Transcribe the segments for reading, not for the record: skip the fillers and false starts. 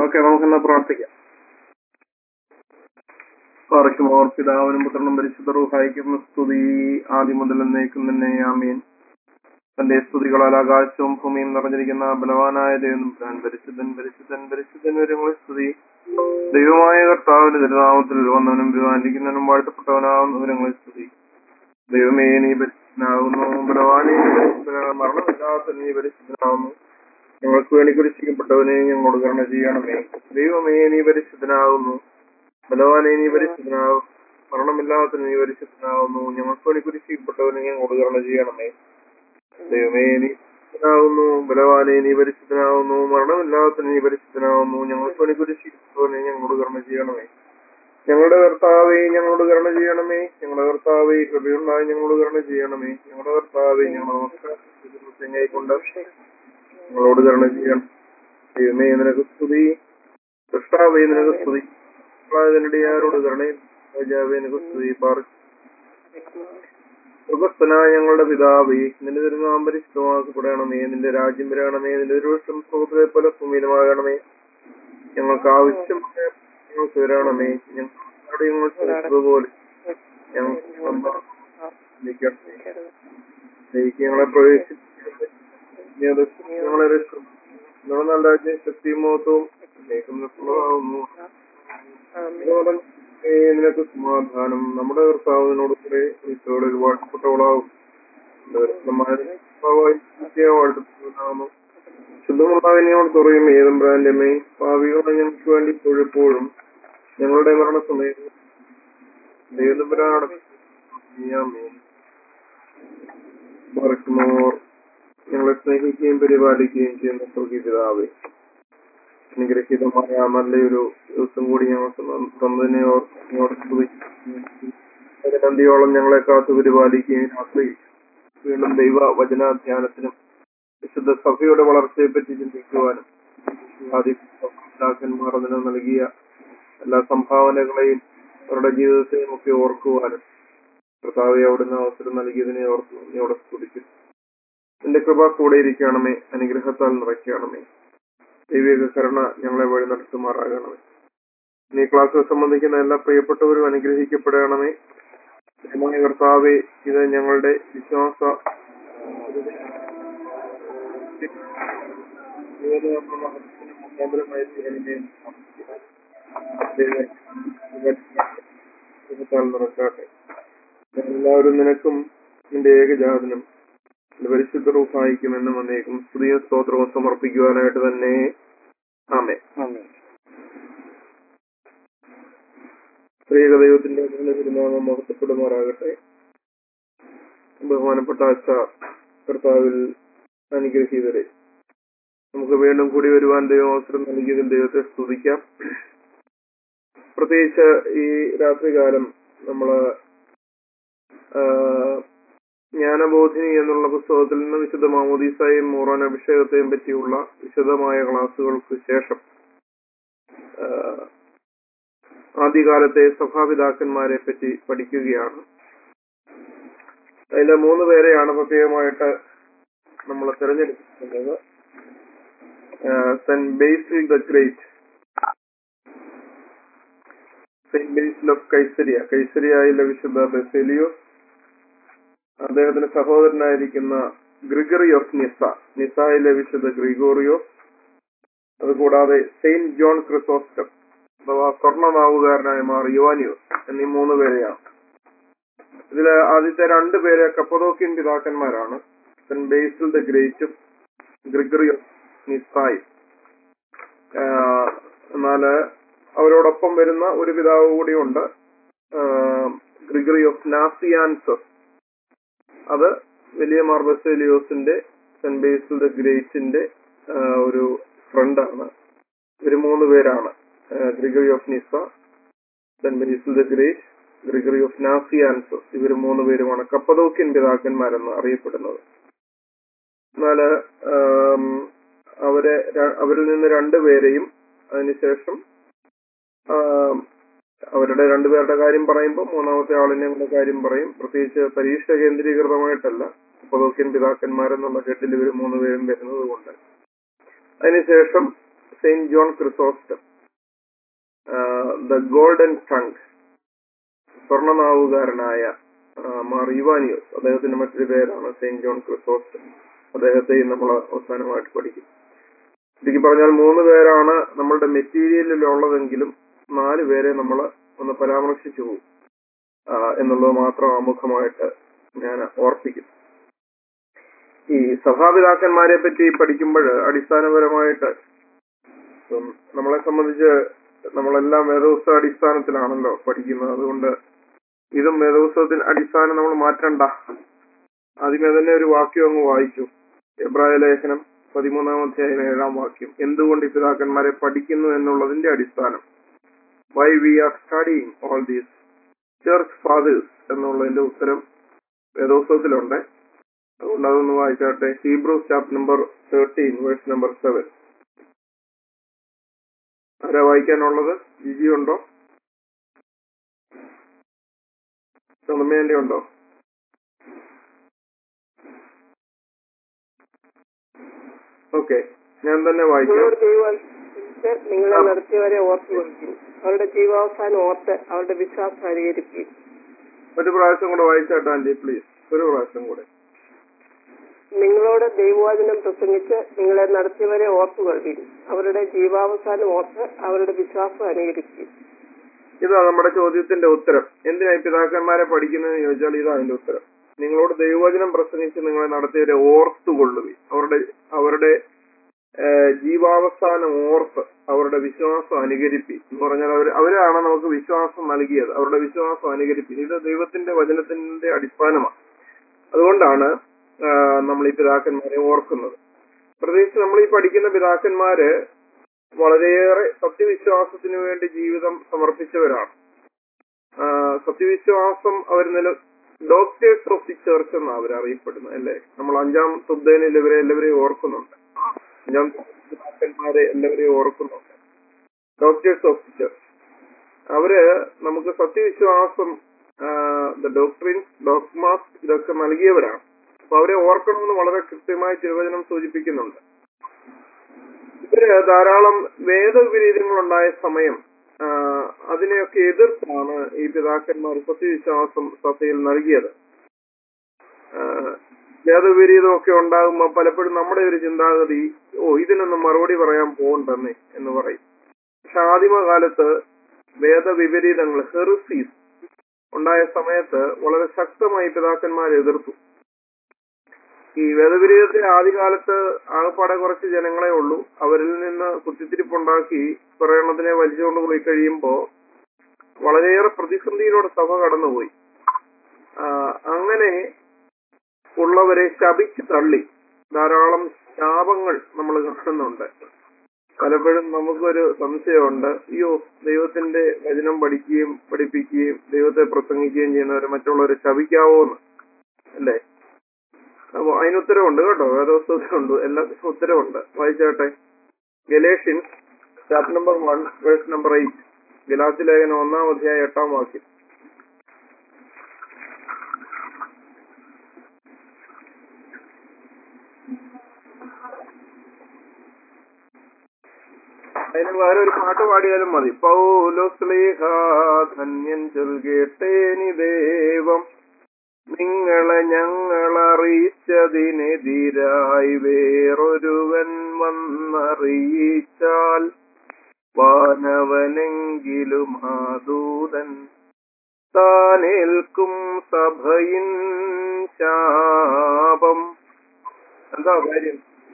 Okay, നമുക്കെന്നാ പ്രാർത്ഥിക്കാം. പാറയ്ക്കുമോർ പിതാവിനും പുത്രനും പരിശുദ്ധ റൂഹായിക്കും സ്തുതി ആദ്യം മുതൽ എന്നേക്കും തന്നെ ആമീൻ. തന്റെ സ്തുതികളാൽ ആകാശവും ഭൂമിയും നിറഞ്ഞിരിക്കുന്ന ബലവാനായ ദൈവം പരിശുദ്ധൻ പരിശുദ്ധൻ പരിശുദ്ധൻ വരുമ്പോൾ സ്തുതി. ദൈവമായ കർത്താവിന്റെ തിരുനാമത്തിൽ വന്നവനും വിവാനിക്കുന്നവനും വാഴ്ത്തപ്പെട്ടവനാവുന്നവരങ്ങളെ സ്തുതി. ദൈവമേ നീ പരിശുദ്ധനാകുന്നു, ബലവാനെ മരണമില്ലാത്ത നീ പരിശുദ്ധനാകുന്നു. ഞങ്ങൾക്ക് വേണ്ടി കുരിശിക്കപ്പെട്ടവനെ ഞങ്ങളോട് കരുണ ചെയ്യണമേ. ദൈവമേ നീ പരിശുദ്ധനാകുന്നു, ബലവാനെ നീ പരിശുദ്ധനാകും, മരണമില്ലാത്ത നീ പരിശുദ്ധനാകുന്നു. ഞങ്ങൾക്ക് വേണ്ടി കുരിശിക്കപ്പെട്ടവനെ ഞങ്ങളോട് കരുണ ചെയ്യണമേ. ദൈവമേ നീ പരിശുദ്ധനാകുന്നു, ബലവാനെ നീ പരിശുദ്ധനാകുന്നു, മരണമില്ലാത്ത നീ പരിശുദ്ധനാകുന്നു. ഞങ്ങൾക്ക് വേണ്ടി കുരിശിക്കപ്പെട്ടവനെ ഞങ്ങളോട് കരുണ ചെയ്യണമേ. ഞങ്ങളുടെ കർത്താവേ ഞങ്ങളോട് കരുണ ചെയ്യണമേ. ഞങ്ങളുടെ കർത്താവേ കൃപയുണ്ടായി ഞങ്ങളോട് കരുണ ചെയ്യണമേ. ഞങ്ങളുടെ കർത്താവേ ഞങ്ങളെ കൊണ്ട് ഞങ്ങളോട് കരുണ ചെയ്യണം. ദൈവമേ നിനക്ക് സ്തുതി, കർത്താവേ നിനക്ക് സ്തുതി, ാരോട് കരുണയും രാജാവേ നിനക്ക് സ്തുതി. സ്വർഗ്ഗസ്ഥനായ ഞങ്ങളുടെ പിതാവേ, നിന്റെ തിരുനാമം പരിശുദ്ധമാക്കപ്പെടണമേ. നിന്റെ രാജ്യം വരണമേ. നിന്റെ തിരുവൃത്തം സ്വർഗ്ഗത്തിലെ പോലെ ഭൂമിയിലുമാകണമേ. ഞങ്ങൾക്ക് ആവശ്യമായ ഞങ്ങൾക്ക് വരണമേ. ഞങ്ങളോട് ഞങ്ങളെ പ്രവേശിപ്പിക്കണമേ. ഞങ്ങളെ രക്ഷിക്കും. നല്ല ശക്തിയും മോഹവും നിനക്ക് സമാധാനം. നമ്മുടെ കർത്താവിനോട് കൂടെ ഈശോയുടെ വാഴ്ത്തപ്പെട്ടവളാവും. ശുദ്ധമുള്ളവനോട് തുറയും ഏതും ബ്രാൻഡമേ. ഭാവികളെ ഞങ്ങൾക്ക് വേണ്ടി എപ്പോഴും ഞങ്ങളുടെ മരണസമയം ദൈവനമ്പരാണ് ഞങ്ങളെ സ്നേഹിക്കുകയും പരിപാലിക്കുകയും ചെയ്യുന്ന സ്വർഗീയ പിതാവേ, അനുഗ്രഹീതമായ നല്ലൊരു ദിവസം കൂടി ഞങ്ങൾക്ക് തന്നതിനെ നന്ദിയോളം ഞങ്ങളെ കാത്തു പരിപാലിക്കുകയും രാത്രി വീണ്ടും ദൈവ വചനാധ്യാനത്തിനും വിശുദ്ധ സഭയുടെ വളർച്ചയെ പറ്റി ചിന്തിക്കുവാനും ആദിപിതാക്കന്മാർ അതിന് നൽകിയ എല്ലാ സംഭാവനകളെയും അവരുടെ ജീവിതത്തെയും ഒക്കെ ഓർക്കുവാനും കർത്താവെ അവിടുന്ന് അവസരം നൽകിയതിനെ ഓർത്ത് സ്തുതിക്കും. എന്റെ കൃപ കൂടെ ഇരിക്കണമേ. അനുഗ്രഹത്താൽ നിറയ്ക്കണമേ. ദൈവിക കരുണ ഞങ്ങളെ വഴി നടത്തുമാറാകണമേ. ഈ ക്ലാസ് സംബന്ധിക്കുന്ന എല്ലാ പ്രിയപ്പെട്ടവരും അനുഗ്രഹിക്കപ്പെടണമേ. കർത്താവെ, ഇത് ഞങ്ങളുടെ വിശ്വാസ മുഖാന്തരമായി നിറക്കാട്ടെ. എല്ലാവരും നിനക്കും നിന്റെ ഏകജാതനും പരിശുദ്ധ റൂഹായിക്കും എന്നും വന്നേക്കും സ്തുതിയ സ്തോത്രവും സമർപ്പിക്കുവാനായിട്ട് തന്നെ. ആമേൻ. സ്ത്രീക ദൈവത്തിന്റെ തിരുനാമം മഹത്വപ്പെടുമാറാകട്ടെ. ബഹുമാനപ്പെട്ട അച്ഛ, കർത്താവിൽ അനുഗ്രഹീതരെ, നമുക്ക് വീണ്ടും കൂടി വരുവാൻ ദൈവം അവസരം നൽകിയതിൽ ദൈവത്തെ സ്തുതിക്കാം. പ്രത്യേകിച്ച് ഈ രാത്രികാലം നമ്മള് ജ്ഞാനബോധിനി എന്നുള്ള പുസ്തകത്തിൽ നിന്ന് വിശുദ്ധ മാമോദീസയെയും മോറാൻ അഭിഷേകത്തെയും പറ്റിയുള്ള വിശദമായ ക്ലാസുകൾക്ക് ശേഷം ആദ്യകാലത്തെ സഭാപിതാക്കന്മാരെ പറ്റി പഠിക്കുകയാണ്. അതിലെ 3 പേരെയാണ് പ്രത്യേകമായിട്ട് നമ്മൾ തിരഞ്ഞെടുക്കുന്നത്. Saint Basil the Great, Saint Basil of കൈസരിയയിലെ വിശുദ്ധ ബെസേലിയോസ്, അദ്ദേഹത്തിന്റെ സഹോദരനായിരിക്കുന്ന ഗ്രിഗറി ഓഫ് നിസായിലെ വിശുദ്ധ ഗ്രിഗോറിയോസ്, അതുകൂടാതെ സെയിന്റ് ജോൺ ക്രിസോസ്റ്റം അഥവാ സ്വർണ്ണനാവുകാരനായ മാർ യോവാനിയോസ് എന്നീ 3 പേരെയാണ്. ഇതില് ആദ്യത്തെ 2 പേര് കപ്പദോക്യൻ പിതാക്കന്മാരാണ്, സെന്റ് ബേസിൽ ദ ഗ്രേറ്റും ഗ്രിഗറി ഓഫ് നിസായും. എന്നാല് അവരോടൊപ്പം വരുന്ന ഒരു പിതാവ് കൂടിയുണ്ട്, ഗ്രിഗറി ഓഫ് നാസിയാൻസസ്. അത് വലിയ മാർ ബസേലിയോസിന്റെ സെന്റ് ബേസിൽ ദ ഗ്രേറ്റിന്റെ ഒരു ഫ്രണ്ടാണ്. ഇവര് 3 പേരാണ്, Gregory of Nyssa, Saint Basil the Great, Gregory of Nazianzus. ഇവര് 3 പേരുമാണ് കപ്പദോക്യൻ പിതാക്കന്മാരെന്ന് അറിയപ്പെടുന്നത്. എന്നാല് അവരിൽ നിന്ന് 2 പേരെയും അതിനുശേഷം അവരുടെ 2 പേരുടെ കാര്യം പറയുമ്പോൾ 3ാമത്തെ ആളിനെ കാര്യം പറയും. പ്രത്യേകിച്ച് പരീക്ഷ കേന്ദ്രീകൃതമായിട്ടല്ല, കപ്പദോക്യൻ പിതാക്കന്മാരെന്നുള്ള ഹെഡിൽ ഇവർ 3 പേരും വരുന്നത് കൊണ്ട്. അതിനുശേഷം Saint John Chrysostom, the golden tongue, സ്വർണനാവുകാരനായ മാർ ഇവാനിയോസ്, അദ്ദേഹത്തിന്റെ മറ്റൊരു പേരാണ് സെയിന്റ് ജോൺ ക്രിസോസ്റ്റം. അദ്ദേഹത്തെയും നമ്മൾ അവസാനമായിട്ട് പഠിക്കും. ശരിക്കും പറഞ്ഞാൽ 3 പേരാണ് നമ്മളുടെ മെറ്റീരിയലിൽ ഉള്ളതെങ്കിലും 4 പേരെ നമ്മൾ ഒന്ന് പരാമർശിച്ചു പോകും എന്നുള്ളത് മാത്രം ആമുഖമായിട്ട് ഞാൻ ഓർപ്പിക്കും. ഈ സഭാപിതാക്കന്മാരെ പറ്റി പഠിക്കുമ്പോൾ അടിസ്ഥാനപരമായിട്ട് നമ്മളെ സംബന്ധിച്ച് നമ്മളെല്ലാം വേദപുസ്തക അടിസ്ഥാനത്തിലാണല്ലോ പഠിക്കുന്നത്. അതുകൊണ്ട് ഇതും വേദപുസ്തകത്തിന്റെ അടിസ്ഥാനം നമ്മൾ മാറ്റണ്ട. ആദ്യമേ തന്നെ ഒരു വാക്യം അങ്ങ് വായിച്ചു. എബ്രായ ലേഖനം 13-ാം അധ്യായം 7-ാം വാക്യം. എന്തുകൊണ്ട് ഈ പിതാക്കന്മാരെ പഠിക്കുന്നു എന്നുള്ളതിന്റെ അടിസ്ഥാനം, why we are studying all these church fathers എന്നുള്ളതിന്റെ ഉത്തരം വേദപുസ്തകത്തിലുണ്ട്. അതുകൊണ്ട് അതൊന്ന് വായിച്ചാട്ടെ. Hebrews chapter number 13 verse number 7. ആരാ വായിക്കാനുള്ളത്? ജിജി ഉണ്ടോ? സൗമ്യന്റെ ഉണ്ടോ? ഓക്കെ, ഞാൻ തന്നെ വായിക്കാം. നിങ്ങളെ നടത്തിയവരെ ഓർത്ത് കൊള്ളുകയും അവരുടെ ജീവാവസാനം ഓർത്ത് അവരുടെ വിശ്വാസം അനുകരിക്കുകയും. ഒരു പ്രാവശ്യം കൂടെ വായിച്ചാട്ടെ ആന്റി പ്ലീസ്, ഒരു പ്രാവശ്യം കൂടെ. നിങ്ങളോട് ദൈവവചനം പ്രസംഗിച്ച് നിങ്ങളെ നടത്തിയവരെ ഓർത്തുകൊള്ളുകയും അവരുടെ ജീവാവസാനം ഓർത്ത് അവരുടെ വിശ്വാസം അനുകരിക്കുകയും. ഇതാ നമ്മുടെ ചോദ്യത്തിന്റെ ഉത്തരം. എന്തിനാ പിതാക്കന്മാരെ പഠിക്കുന്നതെന്ന് ചോദിച്ചാൽ ഇതാ അതിന്റെ ഉത്തരം. നിങ്ങളോട് ദൈവവചനം പ്രസംഗിച്ച് നിങ്ങളെ നടത്തിയവരെ ഓർത്തുകൊള്ളുകയും അവരുടെ ജീവാവസാനം ഓർത്ത് അവരുടെ വിശ്വാസം അനുകരിപ്പി എന്ന് പറഞ്ഞാൽ അവരാണ് നമുക്ക് വിശ്വാസം നൽകിയത്. അവരുടെ വിശ്വാസം അനുകരിപ്പി. ഇത് ദൈവത്തിന്റെ വചനത്തിന്റെ അടിസ്ഥാനമാണ്. അതുകൊണ്ടാണ് നമ്മൾ ഈ പിതാക്കന്മാരെ ഓർക്കുന്നത്. പ്രത്യേകിച്ച് നമ്മൾ ഈ പഠിക്കുന്ന പിതാക്കന്മാര് വളരെയേറെ സത്യവിശ്വാസത്തിന് വേണ്ടി ജീവിതം സമർപ്പിച്ചവരാണ്. സത്യവിശ്വാസം അവർ ഡോക്ടേഴ്സ് ഓഫ് ദി ചർച്ച് എന്നാണ് അവർ അറിയപ്പെടുന്നത്, അല്ലേ? നമ്മൾ 5-ാം തുബ്ദയിൽ എല്ലാവരെയും ഓർക്കുന്നുണ്ട്. 5-ാം പിതാക്കന്മാരെ എല്ലാവരെയും ഓർക്കുന്നുണ്ട്. ഡോക്ടേഴ്സ് ഓഫ് ദി ചർച്ച് അവര് നമുക്ക് സത്യവിശ്വാസം, ഡോക്ട്രിൻസ്, ഡോഗ്മാസ് ഇതൊക്കെ നൽകിയവരാണ്. അപ്പൊ അവരെ ഓർക്കണമെന്ന് വളരെ കൃത്യമായി തിരുവചനം സൂചിപ്പിക്കുന്നുണ്ട്. ഇവര് ധാരാളം വേദവിപരീതങ്ങളുണ്ടായ സമയം അതിനെയൊക്കെ എതിർത്താണ് ഈ പിതാക്കന്മാർ സത്യവിശ്വാസം സഭയിൽ നൽകിയത്. വേദവിപരീതമൊക്കെ ഉണ്ടാകുമ്പോൾ പലപ്പോഴും നമ്മുടെ ഒരു ചിന്താഗതി, ഇതിനൊന്നും മറുപടി പറയാൻ പോകണ്ടെന്നേ എന്ന് പറയും. പക്ഷെ ആദിമകാലത്ത് വേദവിപരീതങ്ങൾ, ഹെറിസീസ് ഉണ്ടായ സമയത്ത് വളരെ ശക്തമായി പിതാക്കന്മാരെ എതിർത്തു. ഈ വേദവിപരീതത്തെ ആദ്യകാലത്ത് ആകപ്പാടെ കുറച്ച് ജനങ്ങളെ ഉള്ളൂ. അവരിൽ നിന്ന് കുത്തിത്തിരിപ്പുണ്ടാക്കി പറയണതിനെ വലിച്ചുകൊണ്ട് പോയി കഴിയുമ്പോ വളരെയേറെ പ്രതിസന്ധിയിലൂടെ സഭ കടന്നുപോയി. അങ്ങനെ ഉള്ളവരെ ശപിച്ചു തള്ളി ധാരാളം ശാപങ്ങൾ നമ്മൾ കാണുന്നുണ്ട്. പലപ്പോഴും നമുക്കൊരു സംശയമുണ്ട്, ദൈവത്തിന്റെ വചനം പഠിക്കുകയും പഠിപ്പിക്കുകയും ദൈവത്തെ പ്രസംഗിക്കുകയും ചെയ്യുന്നവരെ മറ്റുള്ളവരെ ശപിക്കാവോ എന്ന്, അല്ലേ? അപ്പൊ അതിനുത്തരവുണ്ട് കേട്ടോ, വേദപുസ്തകത്തിലുണ്ട്, എല്ലാത്തിനും ഉത്തരവുണ്ട്. വായിച്ചാട്ടെ. Galatians chapter number 1 verse number 8. ഗലാത്യ ലേഖനം 1-ാം അധ്യായം 8-ാം വാക്യം. അതിന് വേറെ ഒരു പാട്ട് പാടിയാലും മതി. പൗലോസ്ലീഹ ധന്യൻ ചൊൽകേട്ടേനി ദേവം നിങ്ങളെ ഞങ്ങളറിയിച്ചതിനെതിരായി വേറൊരുവൻ വന്നറിയിച്ചാൽ വാനവനെങ്കിലും ആദൂതൻ താനേൽക്കും സഭയിൻ ശാപം. എന്താ കാര്യം?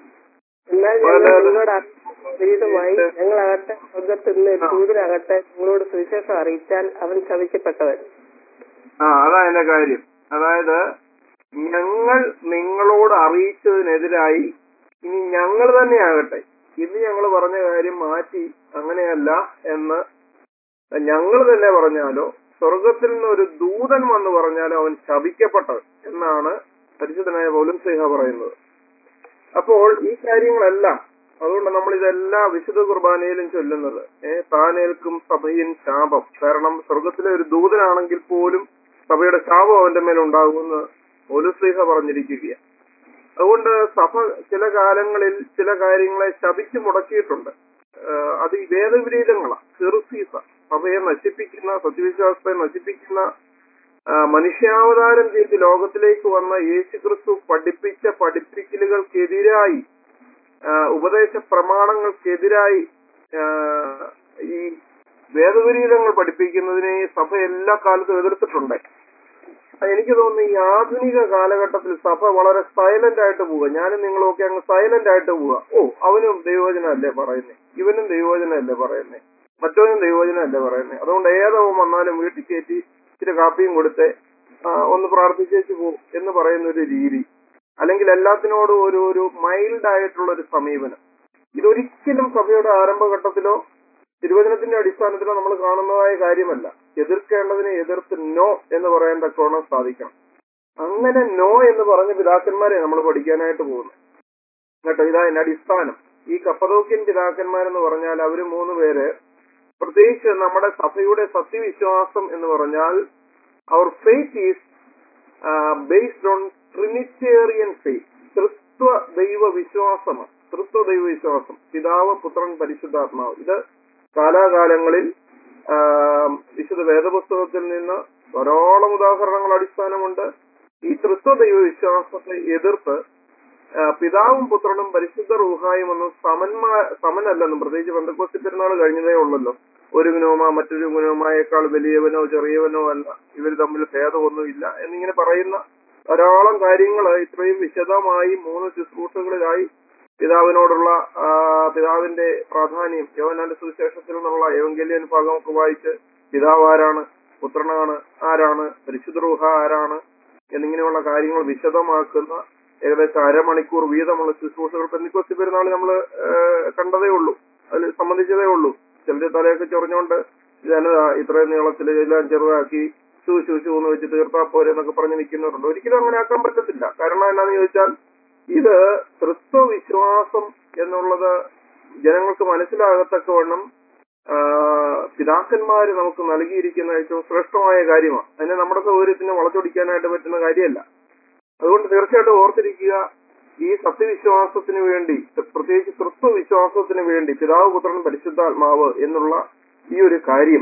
ഞങ്ങളാകട്ടെ സ്വർഗത്തിൽ ദൂതനാകട്ടെ നിങ്ങളോട് സുവിശേഷം അറിയിച്ചാൽ അവൻ ശപിക്കപ്പെട്ടവൻ. അതാ എന്റെ കാര്യം. അതായത് ഞങ്ങൾ നിങ്ങളോട് അറിയിച്ചതിനെതിരായി ഇനി ഞങ്ങൾ തന്നെ ആകട്ടെ, ഇന്ന് ഞങ്ങൾ പറഞ്ഞ കാര്യം മാറ്റി അങ്ങനെയല്ല എന്ന് ഞങ്ങൾ തന്നെ പറഞ്ഞാലോ സ്വർഗത്തിൽ നിന്ന് ഒരു ദൂതൻ വന്ന് പറഞ്ഞാലോ അവൻ ശപിക്കപ്പെട്ടവൻ എന്നാണ് പരിശുദ്ധനായ പൗലോസ്ലീഹ പറയുന്നത്. അപ്പോൾ ഈ കാര്യങ്ങളെല്ലാം, അതുകൊണ്ട് നമ്മൾ ഇതെല്ലാം വിശുദ്ധ കുർബാനയിലും ചൊല്ലുന്നത് താനേൽക്കും സഭയിൻ ശാപം. കാരണം സ്വർഗത്തിലെ ഒരു ദൂതനാണെങ്കിൽ പോലും സഭയുടെ ശാപം അവന്റെ മേലുണ്ടാകുമെന്ന് പൗലോസ്ലീഹ പറഞ്ഞിരിക്കുകയാണ്. അതുകൊണ്ട് സഭ ചില കാലങ്ങളിൽ ചില കാര്യങ്ങളെ ശപിച്ചു മുടക്കിയിട്ടുണ്ട്. അത് ഈ വേദവിപരീതങ്ങളാണ്, ഹെറിസീസ. സഭയെ നശിപ്പിക്കുന്ന, സത്യവിശ്വാസത്തെ നശിപ്പിക്കുന്ന, മനുഷ്യാവതാരം ചെയ്ത് ലോകത്തിലേക്ക് വന്ന യേശുക്രിസ്തു പഠിപ്പിച്ച പഠിപ്പിക്കലുകൾക്കെതിരായി, ഉപദേശ പ്രമാണങ്ങൾക്കെതിരായി ഈ വേദവിപരീതങ്ങൾ പഠിപ്പിക്കുന്നതിനെ സഭ എല്ലാ കാലത്തും എതിർത്തിട്ടുണ്ട്. എനിക്ക് തോന്നുന്നു ഈ ആധുനിക കാലഘട്ടത്തിൽ സഭ വളരെ സൈലന്റ് ആയിട്ട് പോവുക. ഞാനും നിങ്ങളൊക്കെ അങ്ങ് സൈലന്റ് ആയിട്ട് പോവുക. അവനും ദൈവവചനമല്ലേ പറയുന്നേ, ഇവനും ദൈവവചനമല്ലേ പറയുന്നേ, മറ്റവനും ദൈവവചനമല്ലേ പറയുന്നേ, അതുകൊണ്ട് ഏതവൻ വന്നാലും വീട്ടിൽ കയറ്റി ഇച്ചിരി കാപ്പിയും കൊടുത്ത് ഒന്ന് പ്രാർത്ഥിച്ചേച്ച് പോകും എന്ന് പറയുന്ന ഒരു രീതി, അല്ലെങ്കിൽ എല്ലാത്തിനോടും ഒരു മൈൽഡ് ആയിട്ടുള്ള ഒരു സമീപനം, ഇതൊരിക്കലും സഭയുടെ ആരംഭഘട്ടത്തിലോ തിരുവചനത്തിന്റെ അടിസ്ഥാനത്തിലോ നമ്മൾ കാണുന്നതായ കാര്യമല്ല. എതിർക്കേണ്ടതിനെ എതിർത്ത് നോ എന്ന് പറയാൻ തക്കവണ്ണം സാധിക്കണം. അങ്ങനെ നോ എന്ന് പറഞ്ഞ പിതാക്കന്മാരെ നമ്മൾ പഠിക്കാനായിട്ട് പോകുന്നു കേട്ടോ. ഇതാ എന്റെ അടിസ്ഥാനം. ഈ കപ്പദോക്യൻ പിതാക്കന്മാരെന്ന് പറഞ്ഞാൽ അവര് 3 പേര്, പ്രത്യേകിച്ച് നമ്മുടെ സഭയുടെ സത്യവിശ്വാസം എന്ന് പറഞ്ഞാൽ അവർ faith is based on trinitarian faith. ത്രിത്വ ദൈവ വിശ്വാസമാണ്. ത്രിത്വ ദൈവ വിശ്വാസം, പിതാവ്, പുത്രൻ, പരിശുദ്ധാത്മാവ്. ഇത് കാലാകാലങ്ങളിൽ വിശുദ്ധ വേദപുസ്തകത്തിൽ നിന്ന് ധാരാളം ഉദാഹരണങ്ങൾ അടിസ്ഥാനമുണ്ട്. ഈ ത്രിത്വ ദൈവ വിശ്വാസത്തെ എതിർത്ത് പിതാവും പുത്രനും പരിശുദ്ധ റൂഹായും ഒന്നും സമനല്ലെന്നും, പ്രത്യേകിച്ച് പെന്തക്കോസ്തി പെരുന്നാൾ കഴിഞ്ഞതേ ഉള്ളല്ലോ, ഒരു ഗുനോമ മറ്റൊരു ഗുനോമായേക്കാൾ വലിയവനോ ചെറിയവനോ അല്ല, ഇവർ തമ്മിൽ ഭേദമൊന്നുമില്ല എന്നിങ്ങനെ പറയുന്ന ധാരാളം കാര്യങ്ങൾ ഇത്രയും വിശദമായി 3 ശുശ്രൂഷകളിലായി പിതാവിനോടുള്ള പിതാവിന്റെ പ്രാധാന്യം യോഹന്നാന്റെ സുവിശേഷത്തിൽ നിന്നുള്ള എവങ്കേലിയൻ ഭാഗമൊക്കെ വായിച്ച് പിതാവ് ആരാണ്, പുത്രനാണ് ആരാണ്, പരിശുദ്ധ റൂഹ ആരാണ് എന്നിങ്ങനെയുള്ള കാര്യങ്ങൾ വിശദമാക്കുന്ന ഏകദേശം അരമണിക്കൂർ വീതമുള്ള ശുശ്രൂഷകൾ പെന്തക്കോസ്തി പെരുന്നാൾ നമ്മൾ കണ്ടതേ ഉള്ളൂ, അതിൽ സംബന്ധിച്ചതേ ഉള്ളൂ. ചിലര് തലയൊക്കെ ചൊറിഞ്ഞുകൊണ്ട് ജനത ഇത്രയും നീളത്തിൽ എല്ലാം ചെറുതാക്കി ശൂശൂശു എന്ന് വെച്ച് തീർത്താ പോരെ എന്നൊക്കെ പറഞ്ഞ് നിൽക്കുന്നവരുണ്ട്. ഒരിക്കലും അങ്ങനെ ആക്കാൻ പറ്റത്തില്ല. കാരണം എന്താണെന്ന് ചോദിച്ചാൽ ഇത് ത്രിത്വ വിശ്വാസം എന്നുള്ളത് ജനങ്ങൾക്ക് മനസ്സിലാകത്തക്കവണ്ണം പിതാക്കന്മാര് നമുക്ക് നൽകിയിരിക്കുന്ന ഏറ്റവും ശ്രേഷ്ഠമായ കാര്യമാണ്. അതിനെ നമ്മുടെ സൗകര്യത്തിന് വളച്ചൊടിക്കാനായിട്ട് പറ്റുന്ന കാര്യമല്ല. അതുകൊണ്ട് തീർച്ചയായിട്ടും ഓർത്തിരിക്കുക, ഈ സത്യവിശ്വാസത്തിന് വേണ്ടി, പ്രത്യേകിച്ച് ത്രിത്വ വിശ്വാസത്തിന് വേണ്ടി പിതാവ്, പുത്രൻ, പരിശുദ്ധാത്മാവ് എന്നുള്ള ഈ ഒരു കാര്യം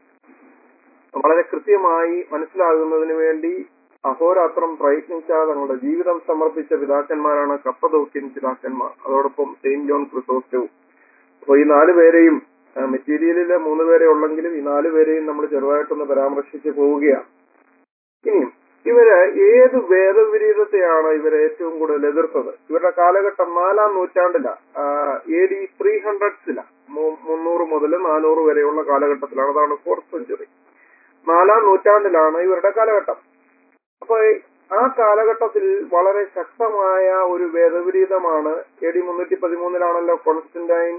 വളരെ കൃത്യമായി മനസ്സിലാകുന്നതിന് വേണ്ടി അഹോരാത്രം പ്രയത്നിച്ച തങ്ങളുടെ ജീവിതം സമർപ്പിച്ച പിതാക്കന്മാരാണ് കപ്പദോക്യൻ പിതാക്കന്മാർ, അതോടൊപ്പം സെയിന്റ് ജോൺ ക്രിസോസ്റ്റവും. അപ്പൊ ഈ 4 പേരെയും, മെറ്റീരിയലിലെ 3 പേരെ ഉള്ളെങ്കിലും ഈ 4 പേരെയും നമ്മൾ ചെറുതായിട്ടൊന്ന് പരാമർശിച്ച് പോവുകയാണ്. ഇനിയും ഇവര് ഏത് വേദവിരീതത്തെയാണ് ഇവരെ ഏറ്റവും കൂടുതൽ എതിർത്തത്? ഇവരുടെ കാലഘട്ടം 4-ാം നൂറ്റാണ്ടിലാണ്, AD 300s, 300 മുതൽ 400 വരെയുള്ള കാലഘട്ടത്തിലാണ്. അതാണ് 4th century. 4-ാം നൂറ്റാണ്ടിലാണ് ഇവരുടെ കാലഘട്ടം. അപ്പൊ ആ കാലഘട്ടത്തിൽ വളരെ ശക്തമായ ഒരു വേദവിരീതമാണ്. AD 313 കോൺസ്റ്റന്റൈൻ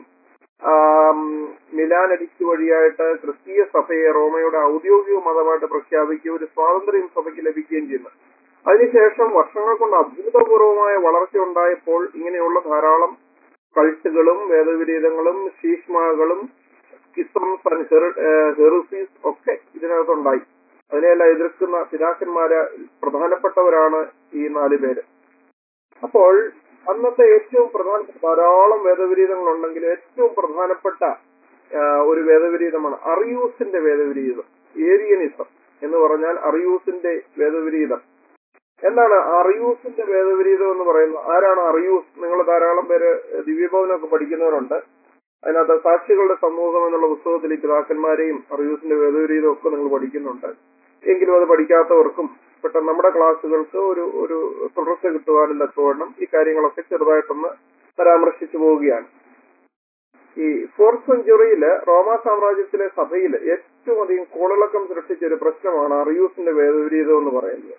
മിലാൻ എഡിക്റ്റ് വഴിയായിട്ട് ക്രിസ്തീയ സഭയെ റോമയുടെ ഔദ്യോഗിക മതമായിട്ട് പ്രഖ്യാപിക്കുകയും ഒരു സ്വാതന്ത്ര്യം സഭയ്ക്ക് ലഭിക്കുകയും ചെയ്യുന്നു. അതിനുശേഷം വർഷങ്ങൾ കൊണ്ട് അഭൂതപൂർവമായ വളർച്ച ഉണ്ടായപ്പോൾ ഇങ്ങനെയുള്ള ധാരാളം കൾട്ടുകളും വേദവിരീതങ്ങളും ശീഷ്മകളും സ്കിസംസ് ആൻഡ് ഹെറിസീസ് ഒക്കെ ഇതിനകത്തുണ്ടായി. അതിനെല്ലാം എതിർക്കുന്ന പിതാക്കന്മാര് പ്രധാനപ്പെട്ടവരാണ് ഈ 4 പേര്. അപ്പോൾ അന്നത്തെ ഏറ്റവും പ്രധാനപ്പെട്ട ധാരാളം വേദവിരീതങ്ങളുണ്ടെങ്കിൽ ഏറ്റവും പ്രധാനപ്പെട്ട ഒരു വേദവിരീതമാണ് അറിയൂസിന്റെ വേദവിരീതം. ഏരിയനിസം എന്ന് പറഞ്ഞാൽ അറിയൂസിന്റെ വേദവിരീതം. എന്താണ് അറിയൂസിന്റെ വേദവിരീതം എന്ന് പറയുന്നത്? ആരാണ് അറിയൂസ്? നിങ്ങൾ ധാരാളം പേര് ദിവ്യഭവനൊക്കെ പഠിക്കുന്നവരുണ്ട്. അതിനകത്ത് സാക്ഷികളുടെ സമൂഹം എന്നുള്ള പുസ്തകത്തിൽ ഈ പിതാക്കന്മാരെയും അറിയൂസിന്റെ വേദവിരീതം ഒക്കെ നിങ്ങൾ പഠിക്കുന്നുണ്ട്. എങ്കിലും അത് പഠിക്കാത്തവർക്കും പെട്ടെന്ന് നമ്മുടെ ക്ലാസ്സുകൾക്ക് ഒരു തുടർച്ച കിട്ടുവാനും തക്കവണ്ണം ഈ കാര്യങ്ങളൊക്കെ ചെറുതായിട്ടൊന്ന് പരാമർശിച്ചു പോവുകയാണ്. ഈ 4th centuryയില് റോമാ സാമ്രാജ്യത്തിലെ സഭയിൽ ഏറ്റവും അധികം കോളിളക്കം സൃഷ്ടിച്ച ഒരു പ്രശ്നമാണ് അറിയൂസിന്റെ വേദവിരീതം എന്ന് പറയുന്നത്.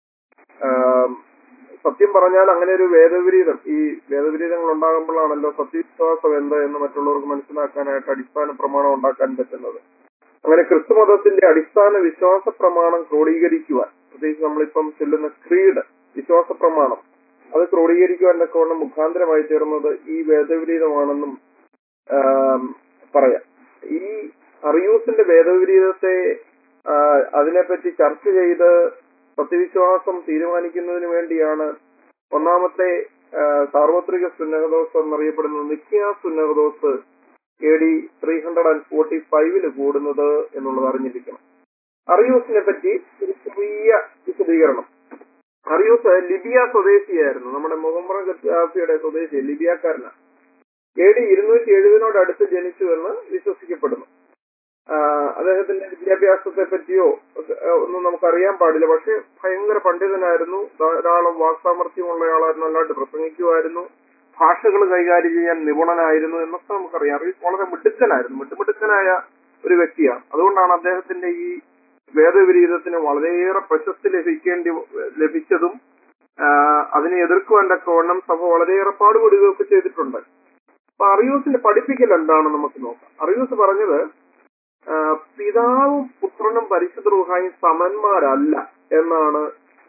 സത്യം പറഞ്ഞാൽ അങ്ങനെ ഒരു വേദവിരീതം, ഈ വേദവിരീതങ്ങൾ ഉണ്ടാകുമ്പോഴാണല്ലോ സത്യവിശ്വാസം എന്ത് എന്ന് മറ്റുള്ളവർക്ക് മനസ്സിലാക്കാനായിട്ട് അടിസ്ഥാന പ്രമാണം ഉണ്ടാക്കാൻ പറ്റുന്നത്. അങ്ങനെ ക്രിസ്തുമതത്തിന്റെ അടിസ്ഥാന വിശ്വാസ പ്രമാണം ക്രോഡീകരിക്കുവാൻ, പ്രത്യേകിച്ച് നമ്മളിപ്പം ചൊല്ലുന്ന ക്രീഡ്, വിശ്വാസ പ്രമാണം, അത് ക്രോഡീകരിക്കുവാൻ തക്കവണ്ണം മുഖാന്തരമായി തീർന്നത് ഈ വേദവിരീതമാണെന്നും പറയാം. ഈ അറിയൂസിന്റെ വേദവിരീതത്തെ അതിനെപ്പറ്റി ചർച്ച ചെയ്ത് സത്യവിശ്വാസം തീരുമാനിക്കുന്നതിന് വേണ്ടിയാണ് ഒന്നാമത്തെ സാർവത്രിക സുന്നഹദോസ് എന്നറിയപ്പെടുന്ന നിഖ്യാ സുന്നഹദോസ് AD 345 കൂടുന്നത് എന്നുള്ളത് അറിഞ്ഞിരിക്കണം. അറിയൂസിനെ പറ്റി ഒരു ചെറിയ വിശദീകരണം. അറിയൂസ് ലിബിയ സ്വദേശിയായിരുന്നു. നമ്മുടെ മുഹമ്മദ് ഗദ്ദാഫിയുടെ സ്വദേശി ലിബിയക്കാരനാണ്. AD 270 ജനിച്ചു എന്ന് വിശ്വസിക്കപ്പെടുന്നു. അദ്ദേഹത്തിന്റെ വിദ്യാഭ്യാസത്തെ പറ്റിയോ ഒന്നും നമുക്കറിയാൻ പാടില്ല. പക്ഷെ ഭയങ്കര പണ്ഡിതനായിരുന്നു, ധാരാളം വാക്സാമർഥ്യമുള്ളയാളായിരുന്നു, നല്ലതായിട്ട് പ്രസംഗിക്കുമായിരുന്നു, ഭാഷകൾ കൈകാര്യം ചെയ്യാൻ നിപുണനായിരുന്നു എന്നൊക്കെ നമുക്കറിയാം. വളരെ മിടുക്കനായ ഒരു വ്യക്തിയാണ്. അതുകൊണ്ടാണ് അദ്ദേഹത്തിന്റെ ഈ വേദവിരീതത്തിന് വളരെയേറെ പ്രശസ്തി ലഭിച്ചതും അതിനെ എതിർക്കുവാൻ തക്കവണ്ണം സഭ വളരെയേറെ പാടുപെടുകയൊക്കെ ചെയ്തിട്ടുണ്ട്. അപ്പൊ അറിയൂസിന്റെ പഠിപ്പിക്കൽ എന്താണ് നമുക്ക് നോക്കാം. അറിയൂസ് പറഞ്ഞത് പിതാവും പുത്രനും പരിശുദ്ധ റൂഹായും സമന്മാരല്ല എന്നാണ്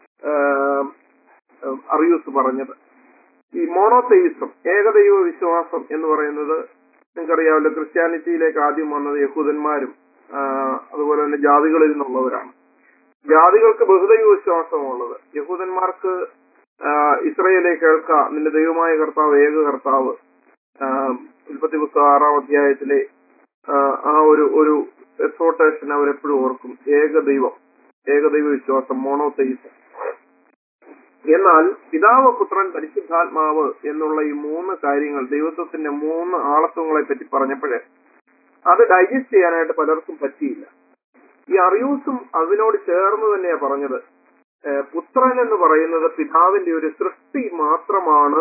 അറിയൂസ് പറഞ്ഞത്. ഈ മോണോതെയിസം, ഏകദൈവ വിശ്വാസം എന്ന് പറയുന്നത് നിങ്ങൾക്കറിയാമല്ലോ, ക്രിസ്ത്യാനിറ്റിയിലേക്ക് ആദ്യം വന്നത് യഹൂദന്മാരും അതുപോലെ തന്നെ ജാതികളിൽ നിന്നുള്ളവരാണ്. ജാതികൾക്ക് ബഹുദൈവ വിശ്വാസമുള്ളത്. യഹൂദന്മാർക്ക് ഇസ്രയേലെ കേൾക്ക, നിന്റെ ദൈവമായ കർത്താവ് ഏക കർത്താവ്, ഉൽപ്പത്തി പുസ്തകം 6-ാം അധ്യായത്തിലെ ആ ഒരു എക്സോട്ടേഷൻ അവരെപ്പോഴും ഓർക്കും. ഏകദൈവ വിശ്വാസം, മോണോതെയിസം. എന്നാൽ പിതാവ്, പുത്രൻ, പരിശുദ്ധാത്മാവ് എന്നുള്ള ഈ 3 കാര്യങ്ങൾ, ദൈവത്വത്തിന്റെ 3 ആളത്വങ്ങളെ പറ്റി പറഞ്ഞപ്പോഴേ അത് ഡൈജസ്റ്റ് ചെയ്യാനായിട്ട് പലർക്കും പറ്റിയില്ല. ഈ അറിയൂസും അതിനോട് ചേർന്ന് തന്നെയാ പറഞ്ഞത്. പുത്രൻ എന്ന് പറയുന്നത് പിതാവിന്റെ ഒരു സൃഷ്ടി മാത്രമാണ്.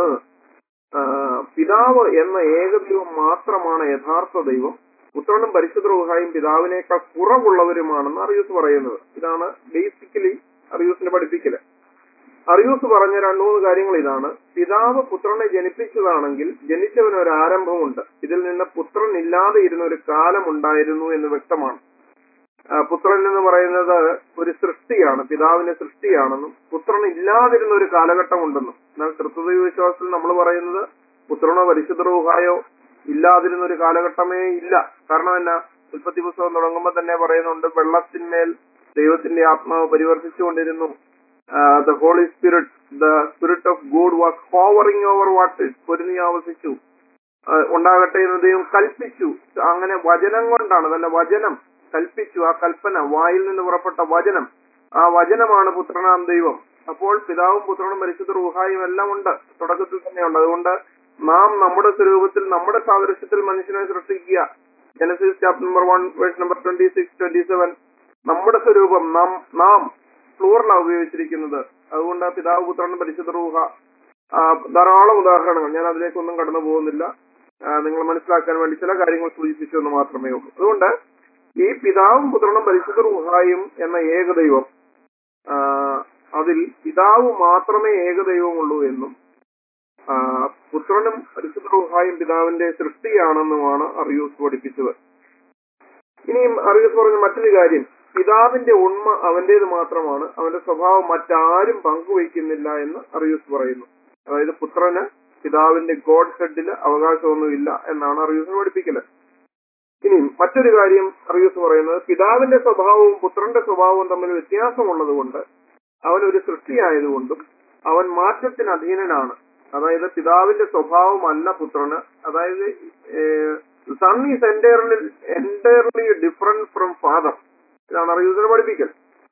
പിതാവ് എന്ന ഏകദൈവം മാത്രമാണ് യഥാർത്ഥ ദൈവം. പുത്രനും പരിശുദ്ധ റൂഹായും പിതാവിനേക്കാൾ കുറവുള്ളവരുമാണെന്ന് അറിയൂസ് പറയുന്നത്. ഇതാണ് ബേസിക്കലി അറിയൂസിന്റെ പഠിപ്പിക്കല്. അറിയൂസ് പറഞ്ഞ 2-3 കാര്യങ്ങൾ ഇതാണ്. പിതാവ് പുത്രനെ ജനിപ്പിച്ചതാണെങ്കിൽ ജനിച്ചവന് ഒരു ആരംഭമുണ്ട്. ഇതിൽ നിന്ന് പുത്രൻ ഇല്ലാതെ ഇരുന്ന ഒരു കാലം ഉണ്ടായിരുന്നു എന്ന് വ്യക്തമാണ്. പുത്രൻ എന്ന് പറയുന്നത് ഒരു സൃഷ്ടിയാണ്, പിതാവിന്റെ സൃഷ്ടിയാണെന്നും പുത്രൻ ഇല്ലാതിരുന്ന ഒരു കാലഘട്ടം ഉണ്ടെന്നും. എന്നാൽ തൃത്വദൈവ വിശ്വാസത്തിൽ നമ്മൾ പറയുന്നത് പുത്രനോ പരിശുദ്ധ റൂഹായോ ഇല്ലാതിരുന്ന ഒരു കാലഘട്ടമേ ഇല്ല. കാരണം എന്നാ, ഉൽപ്പത്തി പുസ്തകം തുടങ്ങുമ്പോൾ തന്നെ പറയുന്നുണ്ട്, വെള്ളത്തിന്മേൽ ദൈവത്തിന്റെ ആത്മാവ് പരിവർത്തിച്ചുകൊണ്ടിരുന്നു. The Holy Spirit, the Spirit of God was hovering over waters. പൊരുതി ആവസിച്ചു, ഉണ്ടാകട്ടെ എന്ന് ദൈവം കൽപ്പിച്ചു. അങ്ങനെ വചനം കൊണ്ടാണ്, നല്ല വചനം കൽപ്പിച്ചു. ആ കൽപ്പന, വായിൽ നിന്ന് പുറപ്പെട്ട വചനം, ആ വചനമാണ് പുത്രനാം ദൈവം. അപ്പോൾ പിതാവും പുത്രനും പരിശുദ്ധ റൂഹായും എല്ലാം ഉണ്ട്, തുടക്കത്തിൽ തന്നെയുണ്ട്. അതുകൊണ്ട് നാം നമ്മുടെ സ്വരൂപത്തിൽ നമ്മുടെ സാദൃശ്യത്തിൽ മനുഷ്യനെ സൃഷ്ടിക്കുക. Genesis chapter number 1 verse number 26-27. നമ്മുടെ സ്വരൂപം, നാം പ്ലൂറലാണ് ഉപയോഗിച്ചിരിക്കുന്നത്. അതുകൊണ്ട് പിതാവ്, പുത്രനും പരിശുദ്ധ റൂഹ, ധാരാളം ഉദാഹരണങ്ങൾ, ഞാൻ അതിലേക്കൊന്നും കടന്നു പോകുന്നില്ല. നിങ്ങൾ മനസ്സിലാക്കാൻ വേണ്ടി ചില കാര്യങ്ങൾ സൂചിപ്പിച്ചു എന്ന് മാത്രമേ ഉള്ളൂ. അതുകൊണ്ട് ഈ പിതാവും പുത്രനും പരിശുദ്ധ റൂഹായും എന്ന ഏകദൈവം, അതിൽ പിതാവ് മാത്രമേ ഏകദൈവമുള്ളൂ എന്നും പുത്രനും പരിശുദ്ധ റൂഹായും പിതാവിന്റെ സൃഷ്ടിയാണെന്നുമാണ് അറിയൂസ് പഠിപ്പിച്ചത്. ഇനിയും അറിയൂസ് പറഞ്ഞ മറ്റൊരു കാര്യം, പിതാവിന്റെ ഉണ്മ അവന്റേത് മാത്രമാണ്, അവന്റെ സ്വഭാവം മറ്റാരും പങ്കുവയ്ക്കുന്നില്ല എന്ന് അറിയൂസ് പറയുന്നു. അതായത് പുത്രന് പിതാവിന്റെ ഗോഡ് ഹെഡില് അവകാശമൊന്നുമില്ല എന്നാണ് അറിയൂസ് പഠിപ്പിക്കല്. ഇനി മറ്റൊരു കാര്യം അറിയൂസ് പറയുന്നത്, പിതാവിന്റെ സ്വഭാവവും പുത്രന്റെ സ്വഭാവവും തമ്മിൽ വ്യത്യാസമുള്ളത് കൊണ്ട് അവൻ ഒരു സൃഷ്ടിയായതുകൊണ്ടും അവൻ മാറ്റത്തിന് അധീനനാണ്. അതായത് പിതാവിന്റെ സ്വഭാവമല്ല പുത്രന്. അതായത് son is entirely different from father. ഇതാണ് അറിയൂസിനെ പഠിപ്പിക്കൽ.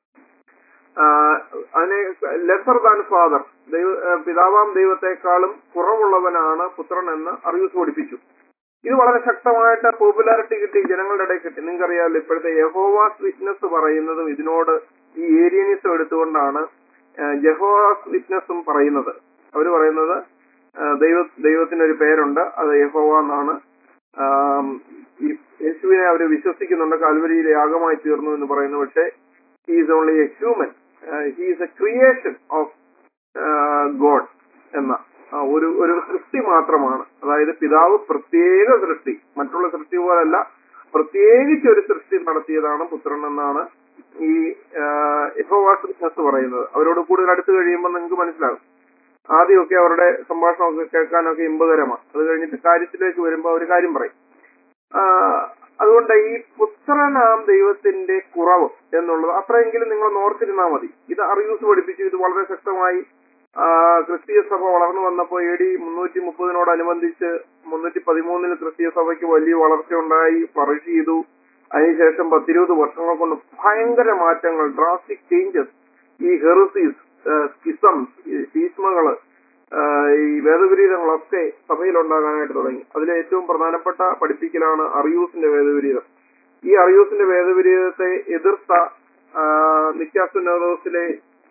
അതിനെ ലെസർ ദാൻ ഫാദർ, പിതാവാം ദൈവത്തെക്കാളും കുറവുള്ളവനാണ് പുത്രൻ എന്ന് അറിയൂസ് പഠിപ്പിച്ചു. ഇത് വളരെ ശക്തമായിട്ട് പോപ്പുലാരിറ്റി കിട്ടി, ജനങ്ങളുടെ ഇടയിൽ കിട്ടി. നിങ്ങൾക്കറിയാമല്ലോ, ഇപ്പോഴത്തെ യഹോവാസ് വിറ്റ്നസ് പറയുന്നതും ഇതിനോട് ഈ ഏരിയനിസം എടുത്തുകൊണ്ടാണ് യഹോവാസ് വിറ്റ്നസും പറയുന്നത്. അവർ പറയുന്നത് ദൈവത്തിനൊരു പേരുണ്ട്, അത് യഹോവ എന്നാണ്. ഈ യേശുവിനെ അവർ വിശ്വസിക്കുന്നുണ്ട്, കാൽവരിയിലെ യാഗമായി തീർന്നു എന്ന് പറയുന്നു. പക്ഷേ he is only a human, he is a creation of God എന്ന ഒരു സൃഷ്ടി മാത്രമാണ്. അതായത് പിതാവ് പ്രത്യേക സൃഷ്ടി, മറ്റുള്ള സൃഷ്ടി പോലല്ല, പ്രത്യേകിച്ച് ഒരു സൃഷ്ടി നടത്തിയതാണ് പുത്രൻ എന്നാണ് ഈ യഹോവാസ് വിറ്റ്നസ് പറയുന്നത്. അവരോട് കൂടുതൽ അടുത്ത് കഴിയുമ്പോൾ നിങ്ങൾക്ക് മനസ്സിലാകും. ആദ്യമൊക്കെ അവരുടെ സംഭാഷണമൊക്കെ കേൾക്കാനൊക്കെ ഇമ്പകരമാണ്. അത് കഴിഞ്ഞിട്ട് കാര്യത്തിലേക്ക് വരുമ്പോൾ അവർ കാര്യം പറയും. അതുകൊണ്ട് ഈ പുത്രനാം ദൈവത്തിന്റെ കുറവ് എന്നുള്ളത് അത്രയെങ്കിലും നിങ്ങൾ ഓർത്തിരുന്നാൽ മതി. ഇത് അറിയൂസ് പഠിപ്പിച്ചു. ഇത് വളരെ ശക്തമായി ക്രിസ്തീയ സഭ വളർന്നു വന്നപ്പോൾ AD 330 313 ക്രിസ്തീയ സഭയ്ക്ക് വലിയ വളർച്ചയുണ്ടായി, ഫ്ലറിഷ് ചെയ്തു. അതിനുശേഷം 10-20 വർഷങ്ങൾ കൊണ്ട് ഭയങ്കര മാറ്റങ്ങൾ, ഡ്രാസ്റ്റിക് ചേഞ്ചസ്. ഈ ഹെറിസീസ്, സ്കിസംസ്, സീസ്മകള്, ഈ വേദവിരീതങ്ങളൊക്കെ സഭയിലുണ്ടാകാനായിട്ട് തുടങ്ങി. അതിലെ ഏറ്റവും പ്രധാനപ്പെട്ട പഠിപ്പിക്കലാണ് അറിയൂസിന്റെ വേദവിരീതം. ഈ അറിയൂസിന്റെ വേദവിരീതത്തെ എതിർത്ത നിക്കാസുനോദോസിലെ